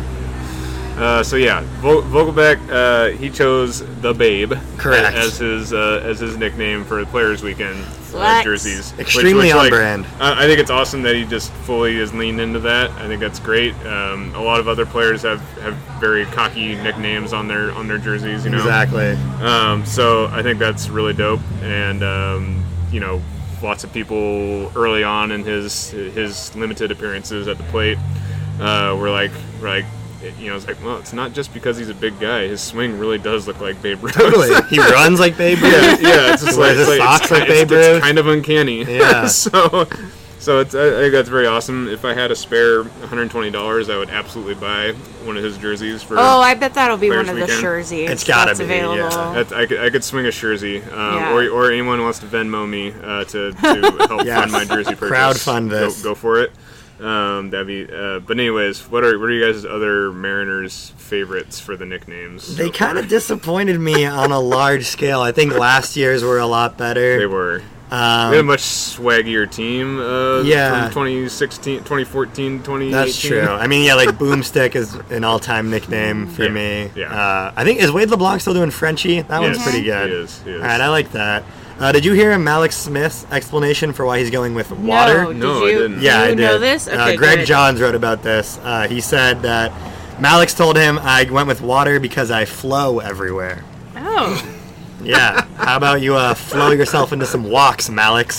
Uh, so yeah, Vo- Vogelbach, uh, he chose the Babe Correct. as his uh, as his nickname for the Players Weekend uh, Flex. jerseys. which- Extremely which, on like, brand. I I think it's awesome that he just fully is leaned into that. I think that's great. Um, a lot of other players have, have very cocky nicknames on their on their jerseys. You know, Exactly. Um, so I think that's really dope, and um, you know, lots of people early on in his his limited appearances at the plate uh, were like, were like, you know, it's like, well, it's not just because he's a big guy. His swing really does look like Babe Ruth. Totally. He runs like Babe Ruth. yeah, yeah, it's just He wears like, his it's socks like, like it's, Babe it's Ruth. kind of uncanny. Yeah. so. So it's, I think that's very awesome. If I had a spare one hundred twenty dollars, I would absolutely buy one of his jerseys for. Oh, I bet that'll be Players one of the Weekend. jerseys. It's gotta that's be, available. yeah. That, I, could, I could swing a jersey, um, Yeah. or, or anyone who wants to Venmo me uh, to, to help Yes. fund my jersey purchase. Crowdfund this. Go, go for it. Um, that'd be. Uh, but anyways, what are what are you guys' other Mariners favorites for the nicknames? They so kind of far? disappointed me on a large scale. I think last year's were a lot better. They were. Um, we had a much swaggier team. Uh, Yeah. From twenty sixteen, twenty fourteen, twenty eighteen. That's true. I mean, yeah, like Boomstick is an all-time nickname for Yeah, me. yeah. Uh, I think is Wade LeBlanc still doing Frenchie? That one's Yes, pretty he good. is, he is. All right, I like that. Uh, did you hear Malik Smith's explanation for why he's going with water? No, did No, I you, didn't. Yeah, you I did. know this? uh, Okay, Greg good. Johns wrote about this. Uh, he said that Malik's told him, I went with water because I flow everywhere. Oh. Yeah. How about you uh, flow yourself into some walks, Malix?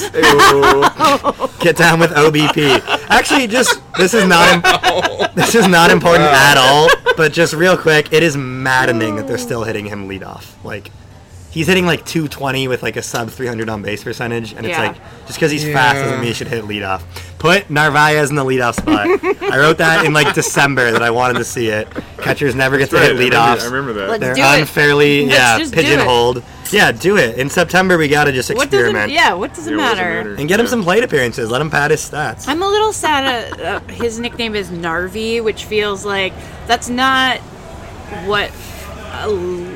Ew. Get down with O B P. Actually, just this is not im- this is not important at all. But just real quick, it is maddening that they're still hitting him leadoff. Like he's hitting like two twenty with like a sub three hundred on base percentage, and it's Yeah. like just because he's fast doesn't mean he should hit leadoff. Put Narvaez in the leadoff spot. I wrote that in like December that I wanted to see it. Catchers never get to Right, hit I remember, leadoffs. I remember that. Let's They're do it. unfairly, Let's yeah, just do it. pigeonholed. Yeah, do it. In September, we gotta just What does it, experiment. yeah, what does it Yeah, what does it matter? matter? And get him Yeah. some plate appearances. Let him pad his stats. I'm a little sad. Uh, uh, his nickname is Narvi, which feels like that's not what a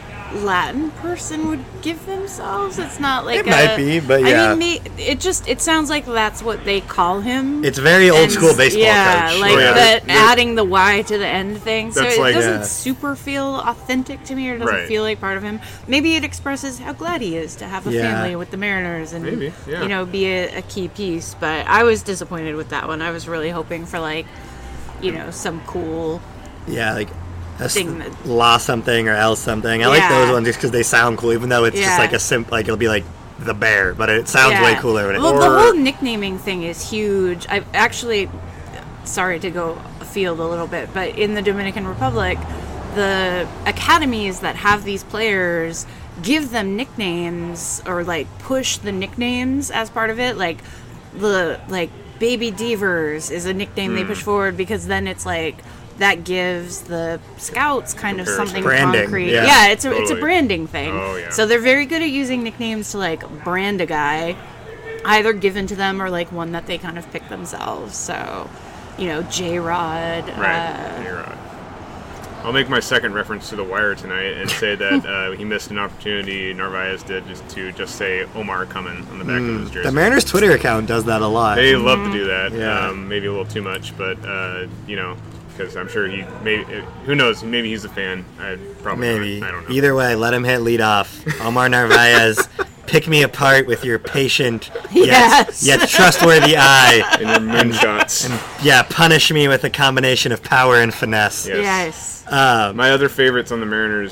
Latin person would give themselves. It's not like It a, might be, but yeah. I mean, me- it just it sounds like that's what they call him. It's very old And, school baseball yeah, coach. like Oh, yeah. that Yeah. adding the Y to the end thing. So That's it like- doesn't Yeah. super feel authentic to me, or doesn't Right. feel like part of him. Maybe it expresses how glad he is to have a Yeah. family with the Mariners and Maybe, yeah. you know be a, a key piece. But I was disappointed with that one. I was really hoping for like you know some cool. Yeah, like a s- Thing that- La something or L something. I like Yeah. those ones just because they sound cool, even though it's Yeah. just like a simp. Like it'll be like the bear, but it sounds Yeah. way cooler when it. Well, or, the whole nicknaming thing is huge. I actually, sorry to go afield a little bit, but in the Dominican Republic, the academies that have these players give them nicknames or like push the nicknames as part of it. Like the like Baby Devers is a nickname they push forward because then it's like that gives the scouts kind of Comparison. something Branding, concrete. yeah. Yeah, it's a it's a Totally. branding thing. Oh, yeah. So they're very good at using nicknames to like brand a guy, either given to them or like one that they kind of pick themselves. So, you know, J Rod. Right. Uh, You're right. I'll make my second reference to the Wire tonight and say that uh, he missed an opportunity, Narvaez did, just to just say Omar coming on the back of his jersey. the Mariners Twitter account does that a lot. They love to do that. Yeah. Um, maybe a little too much, but uh, you know, because I'm sure he maybe who knows, maybe he's a fan. I probably Maybe. not. I don't know. Either way, let him hit lead off. Omar Narvaez, pick me apart with your patient Yes. yet, yet trustworthy eye. And your moon shots. Yeah, punish me with a combination of power and finesse. Yes. yes. Um, My other favorites on the Mariners,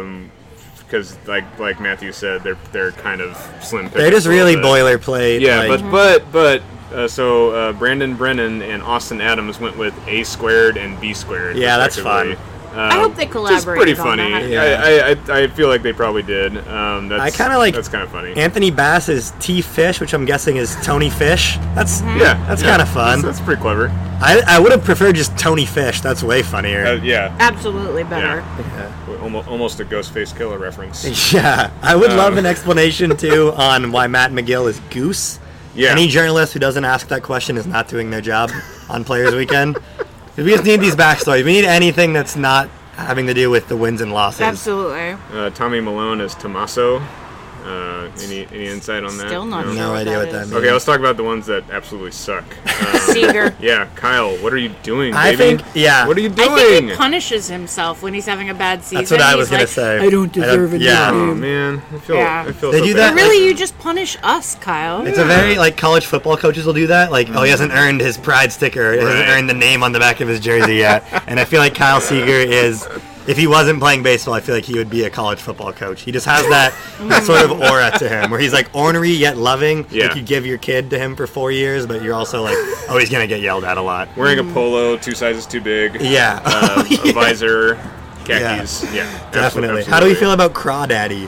because like like Matthew said, they're they're kind of slim. they're just pickings a really little bit. boilerplate. Yeah, like, but but but uh, so uh, Brandon Brennan and Austin Adams went with A squared and B squared. Yeah, that's respectively. fun. Um, I hope they It's collaborated pretty on funny. that. Yeah. I, I I I feel like they probably did. Um, that's, I kind of like that's kind of funny. Anthony Bass is T Fish, which I'm guessing is Tony Fish. That's yeah, that's yeah. kind of fun. That's, that's pretty clever. I, I would have preferred just Tony Fish. That's way funnier. Uh, yeah, Absolutely better. almost almost a Ghostface Killer reference. Yeah, I would love Um, an explanation too on why Matt McGill is Goose. Yeah. Any journalist who doesn't ask that question is not doing their job on Players Weekend. We just need these backstories. We need anything that's not having to do with the wins and losses. Absolutely. Uh, Tommy Malone is Tommaso. Uh, any any insight on that? Still not No? sure. No what idea that what that is. means. Okay, let's talk about the ones that absolutely suck. Um, Seager. yeah, Kyle, what are you doing, I baby? think, yeah. What are you I think doing? he punishes himself when he's having a bad season. That's what I He's was gonna like, say. I don't deserve a yeah. Oh nickname. man, I feel Yeah. I feel They so do bad. that- But really, you just punish us, Kyle. It's a very, like, college football coaches will do that. Like, oh, he hasn't earned his pride sticker. He hasn't Right. earned the name on the back of his jersey yet. And I feel like Kyle Seager is, if he wasn't playing baseball, I feel like he would be a college football coach. He just has that, that sort of aura to him where he's, like, ornery yet loving. Yeah. Like, you give your kid to him for four years, but you're also like, oh, he's going to get yelled at a lot. Wearing a polo, two sizes too big. Yeah. Uh, Oh, yeah. A visor, khakis. Yeah, Definitely. absolutely. How do we feel about Crawdaddy?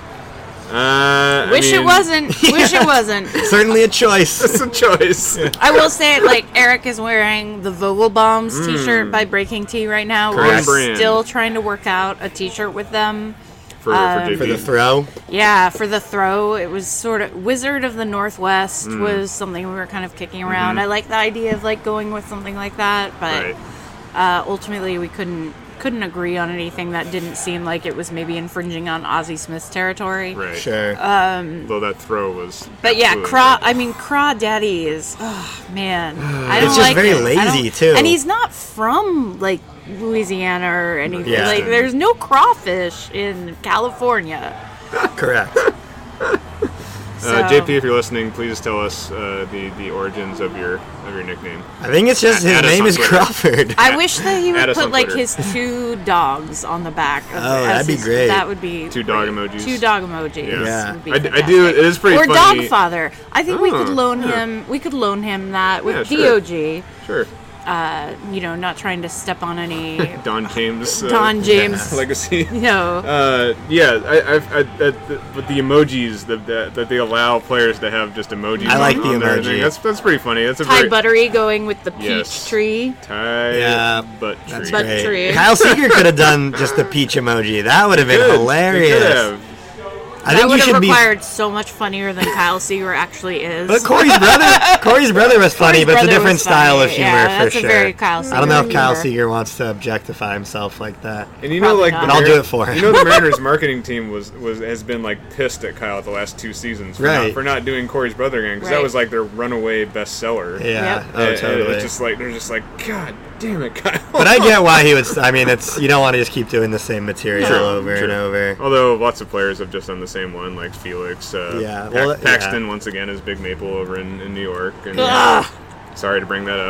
Uh, Wish I it mean, wasn't. Wish it wasn't. Certainly a choice. It's a choice. I will say, like, Eric is wearing the Vogelbaums t-shirt by Breaking Tea right now. Correct. We're Brand. still trying to work out a t-shirt with them. For, Um, for, J P. For the throw. Yeah, for the throw, it was sort of Wizard of the Northwest was something we were kind of kicking around. I like the idea of like going with something like that, but Right. uh, ultimately we couldn't couldn't agree on anything that didn't seem like it was maybe infringing on Ozzie Smith's territory. Right. Sure. Um, Though that throw was. But yeah, absolutely Craw. incredible. I mean, Craw Daddy is. Oh man, I don't It's just like very it. I lazy, don't- too. And he's not from like Louisiana or anything. Yeah. Like, there's no crawfish in California. Correct. So, Uh, J P, if you're listening, please tell us uh, the the origins of your of your nickname. I think it's just his Add us name on is Twitter. Crawford. I wish that he Add would us put on like Twitter. his two dogs on the back. Of Oh, as that'd be his- great. That would be Two great. dog emojis. Two dog emojis. Yeah. would be I, d- I fantastic. do. It is pretty Or funny. Dogfather. I think we could Oh, loan yeah. him. We could loan him that with Yeah, sure. D O G. Sure. Uh, you know, not trying to step on any Don James. Uh, Don James. legacy. You know, Uh, yeah, I, I, I, that, but the emojis that, that that they allow players to have just emojis. I like on, the on their emoji. thing. That's that's pretty funny. That's a Ty very Buttery going with the peach Yes. tree. Ty Yeah, butt That's tree. But great. tree. Kyle Seager could have done just the peach emoji. That would have been Good. They hilarious. could have. I That think you would have should be. required so much funnier than Kyle Seager actually is. But Corey's brother, Corey's brother was funny, Corey's but it's a brother different was style funny. of humor Yeah, for that's a sure. very Kyle I don't know if Seager Kyle humor. Seager wants to objectify himself like that. And you know, Probably like, not. the But I'll Mar- do it for him. You know, the Mariners marketing team was, was has been like pissed at Kyle the last two seasons for, Right. not, for not doing Corey's brother again because Right. that was like their runaway bestseller. Yeah. Yep. Oh, And- and totally. It's just like they're just like, God damn it, Kyle. But I get why he would. I mean, it's you don't want to just keep doing the same material True, over and true. over. Although lots of players have just done the same one, like Felix. Uh, Yeah, Pa- well, Paxton yeah. once again is Big Maple over in, in New York. And Ugh. sorry to bring that up.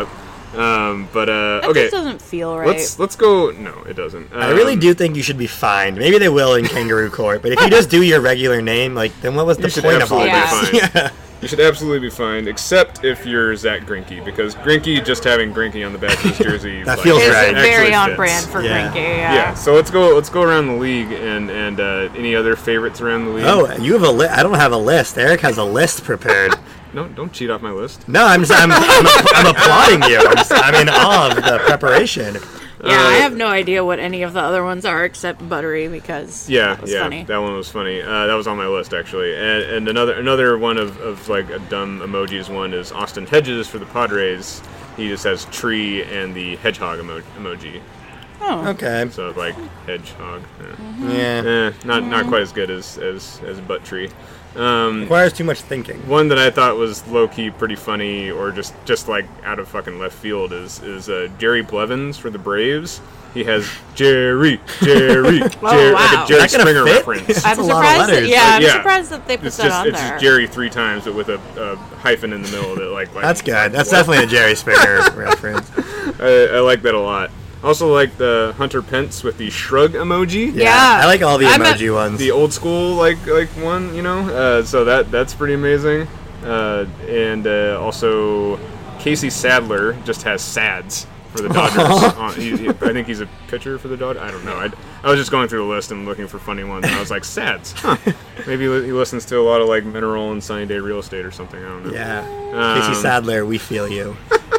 Um, but uh, That okay, just doesn't feel right. let's let's go. No, it doesn't. Um, I really do think you should be fined. Maybe they will in kangaroo court, but if you just do your regular name, like, then what was the You should point of all absolutely this? be fined. You should absolutely be fined, except if you're Zach Greinke, because Greinke just having Greinke on the back of his jersey That like, feels It's right. very actually on fits. brand for Yeah. Greinke. Yeah. Yeah, so let's go. Let's go around the league and and uh, any other favorites around the league. Oh, you have a li- I don't have a list. Eric has a list prepared. no, don't cheat off my list. No, I'm just, I'm, I'm, I'm applauding you. I'm, just, I'm in awe of the preparation. Yeah, I Uh, have no idea what any of the other ones are except Buttery because Yeah, that was yeah, funny. that one was funny. Uh, that was on my list actually, and, and another another one of, of like a dumb emojis one is Austin Hedges for the Padres. He just has tree and the hedgehog emo- emoji, Oh, Okay. so like hedgehog. Yeah. Yeah. Eh, not not quite as good as as as butt tree. Um, Requires too much thinking. One that I thought was low key pretty funny, or just, just like out of fucking left field, is is uh, Jerry Blevins for the Braves. He has Jerry, Jerry, Jerry, like wow. a Jerry Is that gonna Springer fit? reference. I'm a lot of surprised. That, letters. yeah, I'm Yeah. surprised that they put It's that just on it's there. just Jerry three times, but with a, a hyphen in the middle of it. Like, like That's good. That's what? definitely a Jerry Springer reference. I, I like that a lot. Also like the Hunter Pence with the shrug emoji. Yeah. I like all the I'm a- emoji ones. The old school like like one, you know. Uh, so that that's pretty amazing. Uh, and uh, also Casey Sadler just has sads for the Dodgers. on, he, he- I think he's a pitcher for the Dodgers. I don't know. I, I was just going through the list and looking for funny ones, and I was like, sads. Huh. Maybe he li- he listens to a lot of like Mineral and Sunny Day Real Estate or something. I don't know. Yeah. Um, Casey Sadler, we feel you.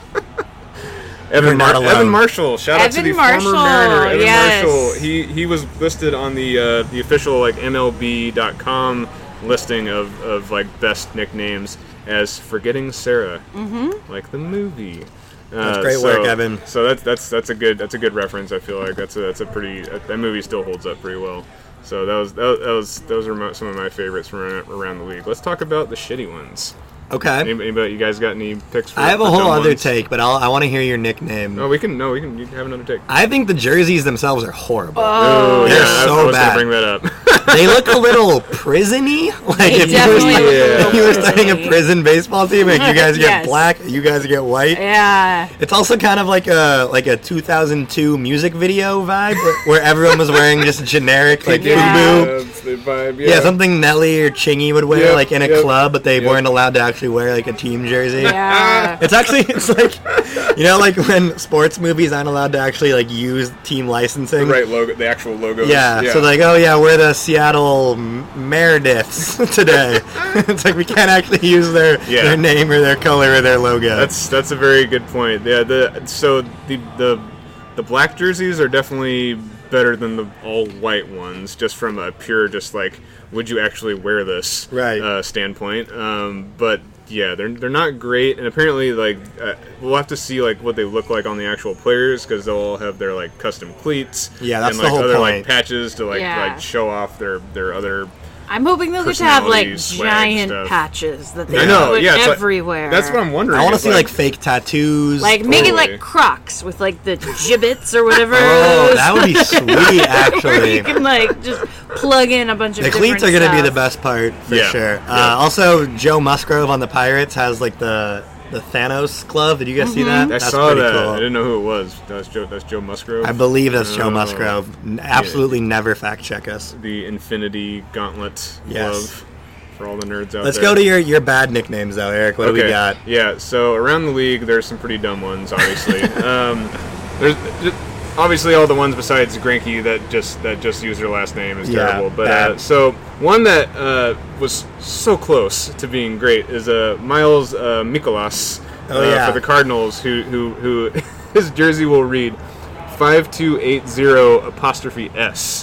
Evan, You're not Mar- alone. Evan Marshall, shout out to Evan the Marshall, former Mariner. Evan yes. Marshall, he he was listed on the uh, the official like M L B dot com listing of, of like best nicknames as Forgetting Sarah, mm-hmm. like the movie. That's Uh, great so- work, Evan. So that's that's that's a good that's a good reference. I feel like that's a that's a pretty that, that movie still holds up pretty well. So that was that, that was those are my, some of my favorites from around, around the league. Let's talk about the shitty ones. Okay. Anybody, anybody you guys got any picks? For, I have a for whole dumb other ones? take, but I'll, I want to hear your nickname. No, we can. No, we can. You can have another take. I think the jerseys themselves are horrible. Oh, They're yeah, I was, so I was bad. gonna bring that up. They look a little prison-y. Like They if you were, definitely starting, look a Yeah. little if you were starting a prison-y. prison baseball team, and you guys get Yes. black, you guys get white. Yeah. It's also kind of like a like a two thousand two music video vibe, where, where everyone was wearing just generic like Yeah. FUBU. That's the vibe, Yeah. something Nelly or Chingy would wear Yep, like in a yep, club, but they yep. weren't allowed to actually wear like a team jersey. Yeah. It's actually it's like you know like when sports movies aren't allowed to actually like use team licensing. The right logo, the actual logo. Yeah, so like, oh yeah, we're the Seattle M- Merediths today. It's like we can't actually use their Yeah. their name or their color or their logo. that's that's a very good point. Yeah, the so the the the black jerseys are definitely better than the all white ones, just from a pure just like would you actually wear this Right. uh, standpoint. Um, but yeah, they're they're not great, and apparently like uh, we'll have to see like what they look like on the actual players because they'll all have their like custom cleats. Yeah, that's and the like whole other like point. patches to like Yeah. like show off their their other. I'm hoping they'll get to have like Personality, swag giant stuff. patches that they I know, put yeah, it's like- everywhere. That's what I'm wondering. I want to is, see like fake tattoos. Like make it Totally. like Crocs with like the gibbets or whatever. oh, that would be sweet Where actually. you can like just plug in a bunch of The different cleats are gonna be the stuff. best part for Yeah, sure. yeah. Uh, also, Joe Musgrove on the Pirates has like the the Thanos glove. Did you guys see that? I That's saw pretty that. cool. I didn't know who it was. That's Joe. That's Joe Musgrove. I believe that's Joe Oh. Musgrove. N- Absolutely never fact check us. the Infinity Gauntlet Yes. glove for all the nerds out Let's there. go to your, your bad nicknames though, Eric. What do we got? Yeah. So around the league, there's some pretty dumb ones. Obviously, um, there's just, obviously all the ones besides Greinke that just that just use their last name is Yeah, terrible. But uh, bad. so one that uh, was so close to being great is uh, Miles uh, Mikolas Oh, uh, yeah. for the Cardinals, who who who his jersey will read five two eight zero apostrophe S.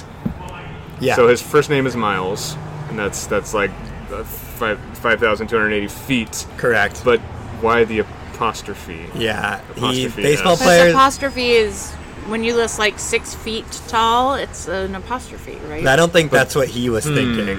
Yeah. So his first name is Miles, and that's that's like uh, five five thousand two hundred eighty feet. Correct. But why the apostrophe? yeah, he, Apostrophe baseball S. But players. apostrophe is when you list like six feet tall. It's an apostrophe, right? I don't think that's what he was thinking.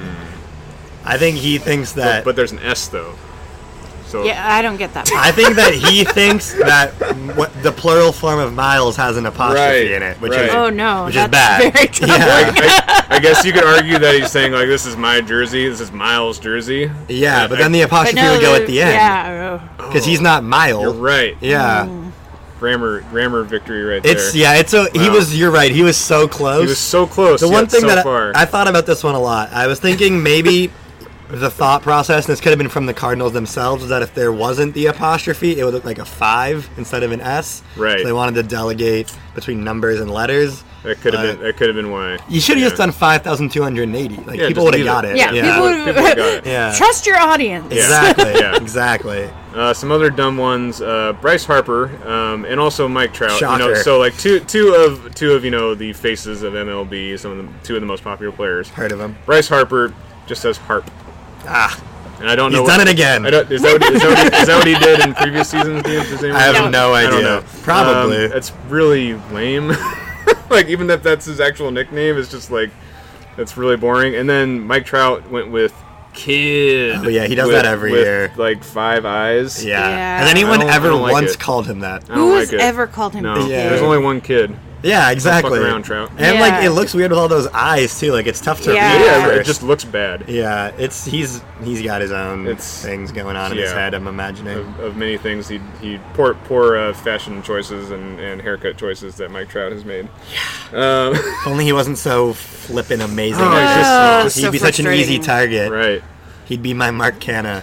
I think he thinks But, that. but there's an S though. So Yeah, I don't get that. I think that he thinks that what the plural form of Miles has an apostrophe Right, in it, which right. is Oh no, which that's is bad. very dumb. Yeah. I, I guess you could argue that he's saying like this is my jersey, this is Miles' jersey. Yeah, but then the But apostrophe no, would go at the end Yeah. oh. because he's not Miles. You're right. Yeah. grammar grammar victory right It's there. yeah. It's a. He Wow. was. You're right. He was so close. He was so close. The one yet thing so that far. I, I thought about this one a lot. I was thinking maybe the thought process, and this could have been from the Cardinals themselves, is that if there wasn't the apostrophe, it would look like a five instead of an S. Right. So they wanted to delegate between numbers and letters. that could have uh, been that could have been why. You should have Yeah. just done five thousand two hundred eighty. Like Yeah, people just would have leave got it. it. Yeah, Yeah. people would People got it. Yeah. trust your audience. Exactly. Yeah. Exactly. Uh, some other dumb ones: uh, Bryce Harper, um, and also Mike Trout. You know, Shocker. so like two two of two of you know the faces of M L B, some of the two of the most popular players. Heard of him. Bryce Harper just says Harp, Ah, and I don't know. he's what, done it again. I don't, is, that what, is, that what he, is that what he did in previous seasons? Does anyone I have know? no I don't idea. know. Probably. Um, it's really lame. Like even if that's his actual nickname, it's just like that's really boring. And then Mike Trout went with Kid. Oh, yeah, he does with- that every with, year. Like five eyes. Yeah. Yeah. Has anyone I don't- I ever don't like once it. called him that? I don't Who like has it. ever called him No, Kid? Yeah. there's only one kid. Yeah, exactly. around, Trout. And like Yeah. it looks weird with all those eyes too. Like it's tough to Yeah. read. Yeah, at it first. just looks bad. Yeah, it's he's he's got his own It's- things going on in his yeah. head. I'm imagining. Of, of many things, he he poor poor uh, fashion choices and, and haircut choices that Mike Trout has made. Um, If only he wasn't so flippin' amazing. Oh, It's just- Oh, just- he'd so be such an easy frustrating. target. right. He'd be my Mark Canna.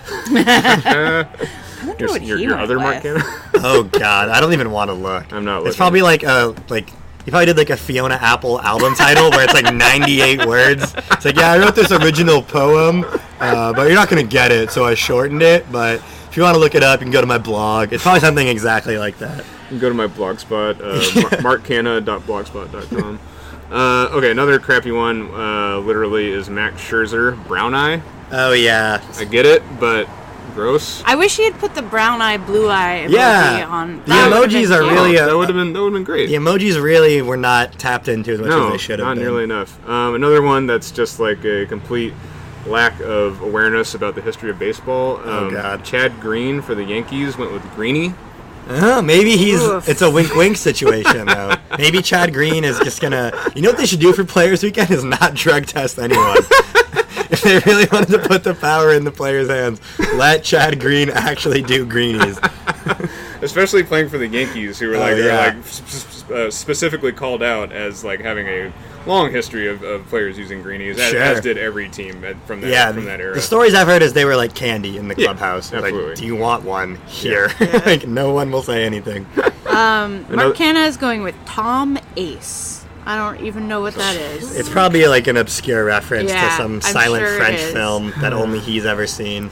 I wonder Your, what your, he your went other Mark with. Canna? Oh God, I don't even want to look. I'm not It's looking. probably like a like. He probably did like a Fiona Apple album title where it's like ninety-eight words. It's like, yeah, I wrote this original poem, uh, but you're not gonna get it, so I shortened it. But if you want to look it up, you can go to my blog. It's probably something exactly like that. You can go to my blogspot, uh, mark canna dot blogspot dot com. Uh, okay, another crappy one, uh, literally, is Max Scherzer, Brown Eye. Oh yeah, I get it, but gross. I wish he had put the brown eye, blue eye emoji Yeah. on. The That would've emojis been are cute. really a- that would have been that would have been great. the emojis really were not tapped into as much no, as they should have not been. nearly enough. Um, another one that's just like a complete lack of awareness about the history of baseball. Um, Oh, God. Chad Green for the Yankees went with Greeny. Uh, maybe he's. Oof. It's a wink wink situation though. Maybe Chad Green is just gonna. You know what they should do for Players Weekend is not drug test anyone. If they really wanted to put the power in the players' hands, let Chad Green actually do greenies. Especially playing for the Yankees, who were Oh, like, yeah. are like s- s- uh, specifically called out as like having a long history of, of players using greenies, as, Sure. as did every team at, from that Yeah, from that era. the stories I've heard is they were like candy in the Yeah, clubhouse. absolutely. Like, do you want one here? Like, no one will say anything. Another- Mark Canna is going with Tom Ace. I don't even know what that is. It's probably like an obscure reference Yeah, to some I'm silent sure it French is. film that only he's ever seen.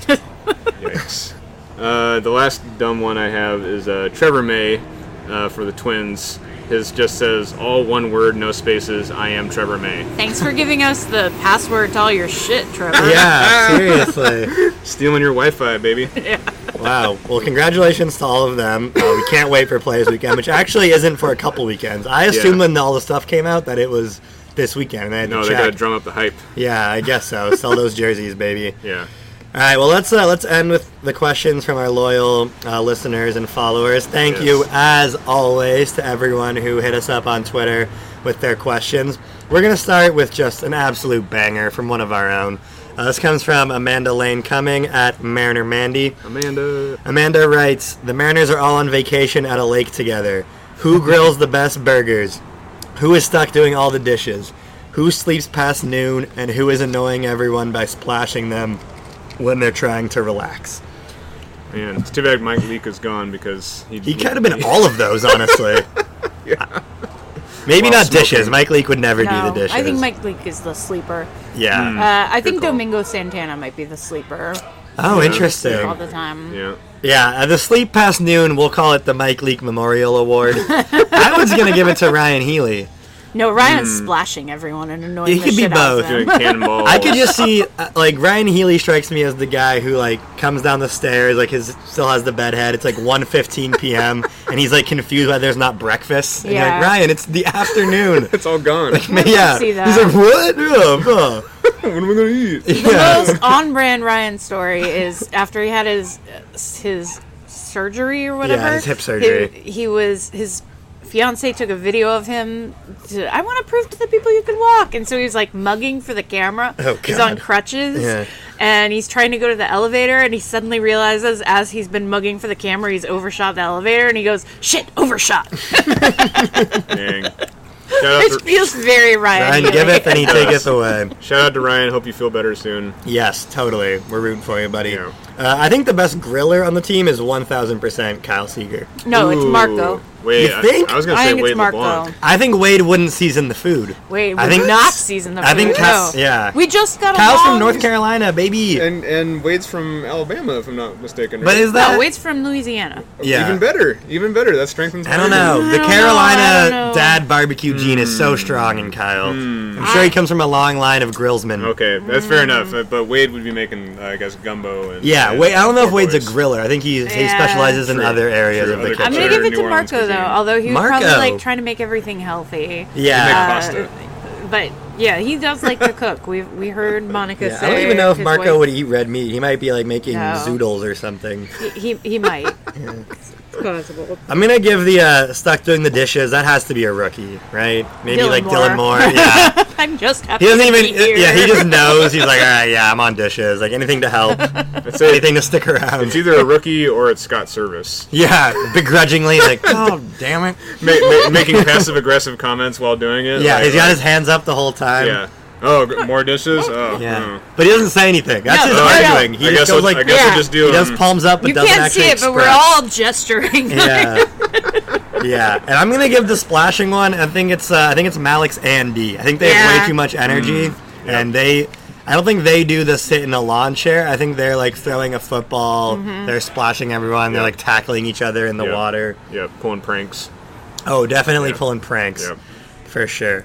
Yikes. Uh, the last dumb one I have is uh, Trevor May uh, for the Twins. His just says all one word, no spaces. I am Trevor May. Thanks for giving us the password to all your shit, Trevor. Yeah, seriously. Stealing your Wi-Fi, baby. Wow. Well, congratulations to all of them. Uh, we can't wait for Players Weekend, which actually isn't for a couple weekends. I assumed Yeah. when all the stuff came out that it was this weekend. And I had No, to they check. gotta drum up the hype. Yeah, I guess so. Sell those jerseys, baby. Yeah. All right. Well, let's uh, let's end with the questions from our loyal uh, listeners and followers. Thank Yes. you, as always, to everyone who hit us up on Twitter with their questions. We're gonna start with just an absolute banger from one of our own. Uh, this comes from Amanda Lane Cumming at Mariner Mandy. Amanda. Amanda writes, the Mariners are all on vacation at a lake together. Who grills the best burgers? Who is stuck doing all the dishes? Who sleeps past noon? And who is annoying everyone by splashing them when they're trying to relax? Man, it's too bad Mike Leake is gone because he He could have been all of those, honestly. Maybe While not dishes. smoking. Mike Leake would never do No, the dishes. I think Mike Leake is the sleeper. Yeah. Uh, I think call. Domingo Santana might be the sleeper Oh, Yeah. interesting. all the time. Yeah. Yeah, uh, the sleep past noon, we'll call it the Mike Leake Memorial Award. I was going to give it to Ryan Healy. No, Ryan's splashing everyone and annoying He the could be shit out of both. them. Doing cannonballs. I could just see, uh, like, Ryan Healy strikes me as the guy who, like, comes down the stairs, like, his still has the bed head. It's, like, one fifteen p.m., and he's, like, confused why there's not breakfast. And you're Yeah. like, Ryan, it's the afternoon. It's all gone. yeah. see that. He's like, what? Oh, oh. What am I gonna eat? The Yeah. most on-brand Ryan story is after he had his his surgery or whatever. Yeah, his hip surgery. He, he was his fiance took a video of him. To, I want to prove to the people you can walk, and so he was like mugging for the camera. Oh, He's God. on crutches, Yeah. and he's trying to go to the elevator, and he suddenly realizes as he's been mugging for the camera, he's overshot the elevator, and he goes, "Shit, overshot." Dang. Shout out It to, feels very Ryan. Ryan giveth and he taketh away. shout out to Ryan. Hope you feel better soon. Yes, totally. We're rooting for you, buddy. Yeah. Uh, I think the best griller on the team is one thousand percent Kyle Seager. No, it's Ooh. Marco. Wait, You think? I, I was going to I say think it's Wade Marco. LeBlanc. I think Wade wouldn't season the food. Wait, I we're think not season the food. I think Ky- no. yeah. We just got Kyle's along. from North Carolina, baby. And and Wade's from Alabama, if I'm not mistaken. But right? is that No, Wade's from Louisiana. yeah? Even better. Even better. That strengthens my I don't argument. know. The I don't know, I Carolina don't know. dad barbecue gene is so strong in Kyle. I'm sure he comes from a long line of grillsmen. Okay, that's fair enough. uh, But Wade would be making, uh, I guess, gumbo. And, Yeah, and wait. I don't know if poor Wade's a boys. griller. I think he he Yeah. specializes in True, other areas true, of the other kitchen. I'm gonna Culture, give it to New Orleans Marco though, cuisine. although he was Marco. probably like trying to make everything healthy. Yeah. Make Uh, pasta. But yeah, he does like to cook. We we heard Monica Yeah, say. I don't even know if his Marco wife- would eat red meat. He might be like making No. zoodles or something. He he, he might. It's possible. I'm gonna give the uh, stuck doing the dishes. That has to be a rookie, right? Maybe Dylan like Moore. Dylan Moore. Yeah, I'm just happy. he doesn't to even. be here. Yeah, he just knows. He's like, all right, yeah, I'm on dishes. Like anything to help, I'd say anything to stick around. it's either a rookie or it's Scott Service. Yeah, begrudgingly, like, oh damn it. Ma- ma- making passive aggressive comments while doing it. Yeah, like- he's got like- his hands up the whole time. Yeah. Oh, g- more dishes. Oh. Yeah, mm. but he doesn't say anything. That's No, his no, no. arguing. He I just guess goes I'll, like, I guess yeah. I'll just do. he does um, palms up, but You doesn't can't actually see it, but we're express. all gesturing. Yeah, yeah, and I'm gonna give the splashing one. I think it's uh, I think it's Malik's A and D. I think they have Yeah. way too much energy, Yep. and they. I don't think they do the sit in a lawn chair. I think they're like throwing a football. Mm-hmm. They're splashing everyone. They're Yep. like tackling each other in the Yep. water. Yeah, pulling pranks. Oh, definitely Yep. pulling pranks Yep. for sure.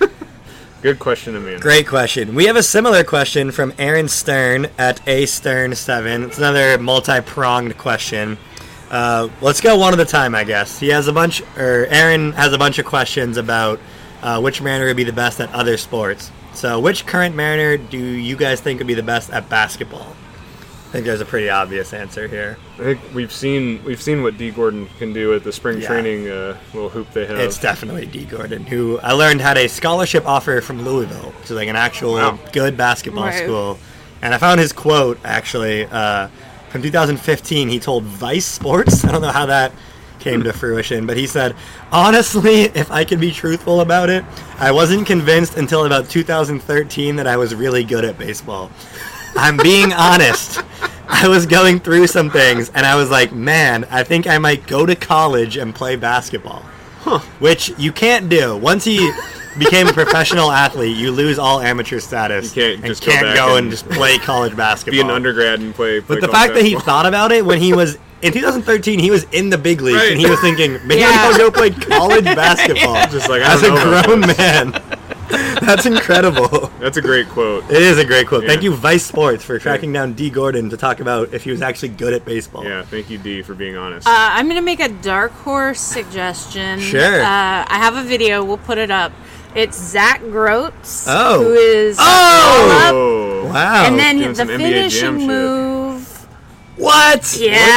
Good question, Amanda. Great question. We have a similar question from Aaron Stern at A Stern seven. It's another multi-pronged question. Uh, let's go one at a time, I guess. He has a bunch, or Aaron has a bunch of questions about uh, which Mariner would be the best at other sports. So, which current Mariner do you guys think would be the best at basketball? I think there's a pretty obvious answer here. I think we've seen we've seen what D. Gordon can do at the spring Yeah. training uh, little hoop they have. It's definitely D. Gordon, who I learned had a scholarship offer from Louisville, which is like an actual Wow. good basketball Right. school. And I found his quote, actually, uh, from two thousand fifteen. He told Vice Sports, I don't know how that came to fruition, but he said, honestly, if I can be truthful about it, I wasn't convinced until about two thousand thirteen that I was really good at baseball. I'm being honest. I was going through some things, and I was like, man, I think I might go to college and play basketball. Which you can't do. Once he became a professional athlete, you lose all amateur status. You can't and just go can't back go and, and just play college basketball. Be an undergrad and play. play But the college fact that he basketball. thought about it when he was in two thousand thirteen, he was in the big leagues, Right. and he was thinking, maybe Yeah. I'll go play college basketball. Just like, I as a don't know about grown this. man. That's incredible. That's a great quote. It is a great quote. Thank Yeah. you, Vice Sports, for tracking down D. Gordon to talk about if he was actually good at baseball. Yeah, thank you, D, for being honest. Uh, I'm gonna make a dark horse suggestion. Sure. Uh, I have a video. We'll put it up. It's Zach Groats, Oh. who is Oh! all up, oh, Wow. and then doing the some N B A Jam finishing shit. move. What?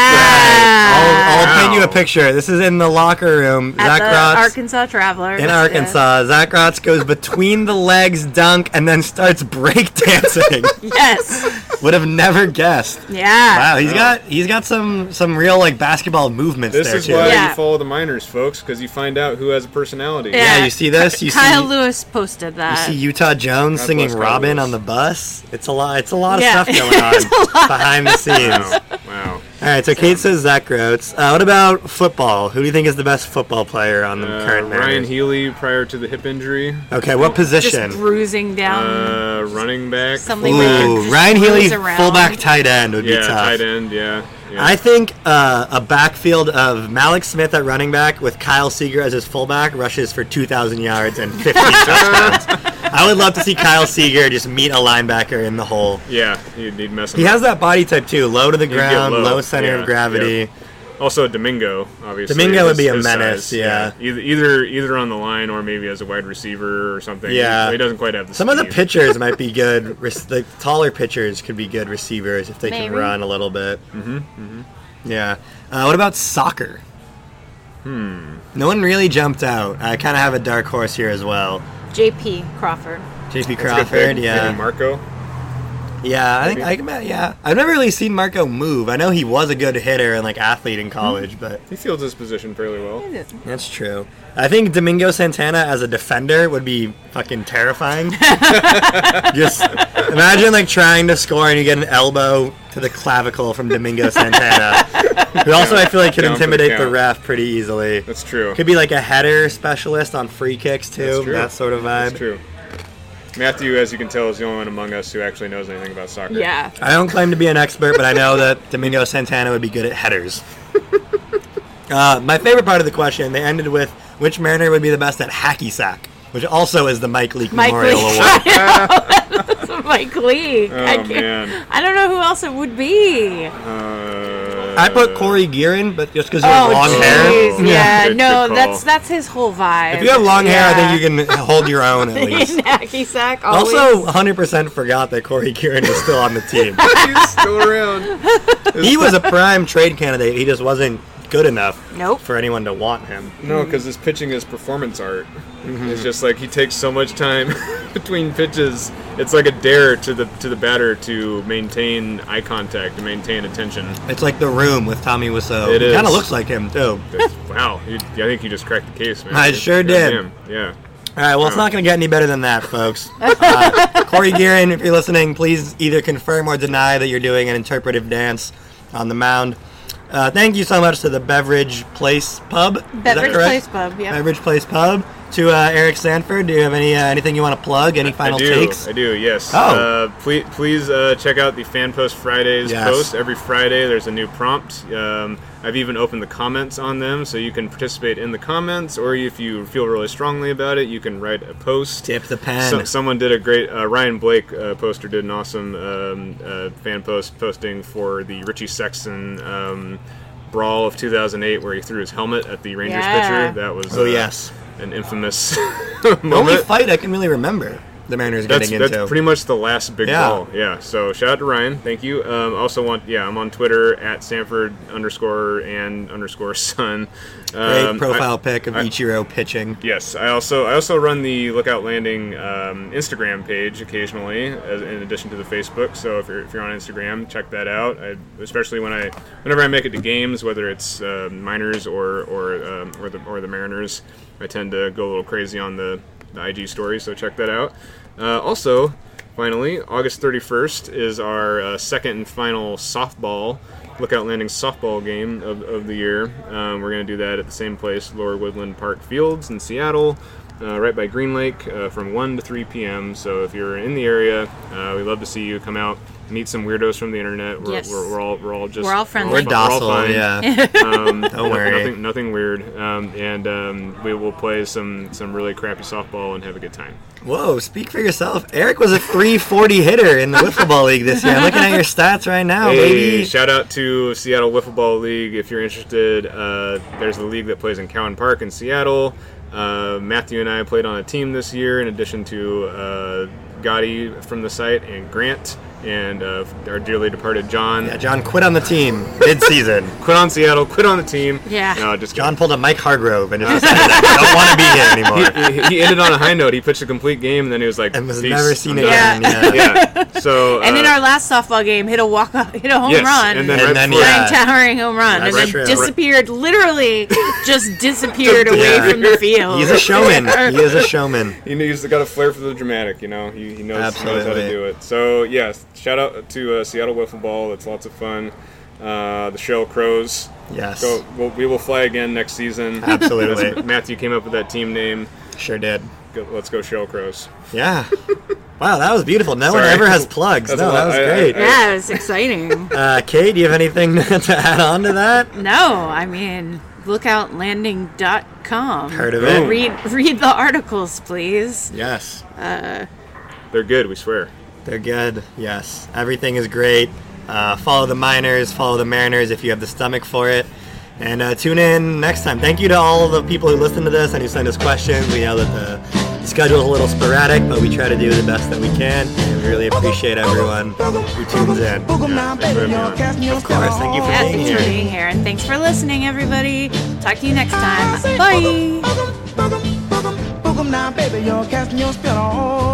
Yeah. I'll, I'll Wow. paint you a picture. This is in the locker room. At Zach the Rotz Arkansas Traveler. in Arkansas. Zach Rotz goes between the legs dunk and then starts breakdancing. Yes. Would have never guessed. Yeah. Wow, he's Wow. got he's got some some real like basketball movements This there is too. why Yeah. you follow the minors, folks, because you find out who has a personality. Yeah, you see this? You Kyle see Lewis posted you that. see Utah Jones God singing bless Kyle Robin Lewis. on the bus. It's a lot. It's a lot of Yeah. stuff going on behind the scenes. Wow. Wow. All right, so Kate says Zach Groats. Uh, what about football? Who do you think is the best football player on the Uh, current Ryan Mariners? Healy prior to the hip injury. Okay, what Just position? bruising down. Uh, running back. Something where you Ooh, just Ryan Healy, cruise around. fullback tight end would Yeah, be tough. tight end. Yeah. yeah. I think uh, a backfield of Malik Smith at running back with Kyle Seager as his fullback rushes for two thousand yards and fifteen touchdowns. I would love to see Kyle Seager just meet a linebacker in the hole. Yeah, he'd, he'd mess him He up. has that body type too, low to the get ground, low, low center yeah, of gravity. Also, Domingo, obviously. Domingo would his- be a his menace, size, yeah. Either, either either on the line or maybe as a wide receiver or something. Yeah. He doesn't quite have the Some of the speed. pitchers might be good. rec- The taller pitchers could be good receivers if they can Maybe. run a little bit. Mm-hmm. mm-hmm. Yeah. Uh, what about soccer? Hmm. No one really jumped out. I kind of have a dark horse here as well. J P Crawford. J P That's a good Crawford, pick. yeah. Maybe Marco. Yeah, I think I can. Yeah, I've never really seen Marco move. I know he was a good hitter and like athlete in college, but He fields his position fairly well. that's true. I think Domingo Santana as a defender would be fucking terrifying. Just imagine like trying to score and you get an elbow to the clavicle from Domingo Santana. Who also I feel like could Down for the intimidate the count. ref pretty easily. That's true. Could be like a header specialist on free kicks too. That's true. That sort of vibe. That's true. Matthew, as you can tell, is the only one among us who actually knows anything about soccer. Yeah. I don't claim to be an expert, but I know that Domingo Santana would be good at headers. uh, my favorite part of the question, they ended with which Mariner would be the best at hacky sack, which also is the Mike Leake Mike Memorial Leake. Award. That's Mike Leake. Oh, I can't, man. I don't know who else it would be. Uh, I put Corey Gearin, but just because you Oh, have long hair. jeez. Yeah, Good- no, good that's call. that's his whole vibe. If you have long hair, I Yeah. think you can hold your own at least. Hacky sack. Always. Also, one hundred percent forgot that Corey Gearin was still on the team. He's still around. He was a prime trade candidate. He just wasn't good enough Nope. for anyone to want him. No, because his pitching is performance art. Mm-hmm. It's just like he takes so much time between pitches. It's like a dare to the to the batter to maintain eye contact, to maintain attention. It's like The Room with Tommy Wiseau. It He kind of is. looks like him, too. That's- wow, you, I think you just cracked the case, man. I sure did. Goddamn, Yeah. All right, well, it's not going to get any better than that, folks. Uh, Corey Gearin, if you're listening, please either confirm or deny that you're doing an interpretive dance on the mound. Uh, thank you so much to the Beverage Place Pub. Is that Beverage correct? Place Pub, yeah. Beverage Place Pub. To uh, Eric Sanford, do you have any uh, anything you want to plug? Any final I do. takes? I do. Yes. Oh. Uh, please, please uh, check out the Fan Post Fridays Yes. post. Every Friday, there's a new prompt. Um, I've even opened the comments on them, so you can participate in the comments, or if you feel really strongly about it, you can write a post. Tip the pen. So, someone did a great. Uh, Ryan Blake, uh, poster, did an awesome um, uh, fan post posting for the Richie Sexton um, brawl of two thousand eight, where he threw his helmet at the Rangers Yeah. pitcher. That was Oh, uh, yes. an infamous The only moment. fight I can really remember the Mariners That's, getting that's into. pretty much the last big Yeah. ball. Yeah. So shout out to Ryan. Thank you. Um, also want yeah, I'm on Twitter at Sanford underscore and underscore son. Great Um, profile I- pic of I- Ichiro pitching. Yes, I also I also run the Lookout Landing um, Instagram page occasionally, as, in addition to the Facebook. So if you're if you're on Instagram, check that out. I, especially when I whenever I make it to games, whether it's uh, Miners or or um, or the or the Mariners, I tend to go a little crazy on the, the I G stories. So check that out. Uh, also, finally, August thirty-first is our uh, second and final softball. Lookout Landing softball game of, of the year. Um, we're going to do that at the same place, Lower Woodland Park Fields in Seattle, uh, right by Green Lake, uh, from one to three p.m. So if you're in the area, uh, we'd love to see you come out, meet some weirdos from the internet. We're, Yes. we're, we're all we're all just We're all friendly. We're fun- docile, all fine. yeah. Um, Don't worry. Nothing, nothing weird. Um, and um, we will play some some really crappy softball and have a good time. Whoa, speak for yourself. Eric was a three forty hitter in the Wiffle Ball League this year. I'm looking at your stats right now, Hey, baby. shout out to Seattle Wiffle Ball League if you're interested. Uh, there's a league that plays in Cowan Park in Seattle. Uh, Matthew and I played on a team this year, in addition to uh, Gotti from the site and Grant and uh, our dearly departed John. Yeah, John quit on the team mid-season. Quit on Seattle, quit on the team. Yeah. No, just John pulled a Mike Hargrove and just decided I don't want to be here anymore. he, he ended on a high note. He pitched a complete game, and then he was like, And was "Peace, never seen I'm done." again. Yeah. Yeah. So. And in uh, our last softball game, hit a walk, hit a home yes, run, and then, And right then, before- yeah. giant towering home run, and That's then true. disappeared. Literally, just disappeared away Yeah. from the field. He's a showman. He is a showman. He knows, he's got a flair for the dramatic, you know. He, he knows, knows how Absolutely. to do it. So, yes, shout out to uh, Seattle Wiffle Ball. It's lots of fun. Uh, the Shell Crows. Yes. Go, we'll, we will fly again next season. Absolutely. That's- Matthew came up with that team name. Sure did. Go, let's go Shell Crows. Yeah. Wow, that was beautiful. No one Sorry. ever has plugs. That's No, a that lot. was I- I- great. I- Yeah, it was exciting. Uh, Kate, do you have anything to add on to that? No, I mean, lookout landing dot com. Heard of Boom. it? Read read the articles, please. Yes. They're good, we swear. They're good. Yes. Everything is great. Uh, follow the Miners, follow the Mariners if you have the stomach for it. And uh, tune in next time. Thank you to all the people who listen to this and who send us questions. We know that the schedule is a little sporadic, but we try to do the best that we can. And we really appreciate everyone who tunes in. Of course. Thank you for Yeah, being thanks here. for being here, and thanks for listening, everybody. Talk to you next time. Bye. Boogum now, baby, you're casting your spell on.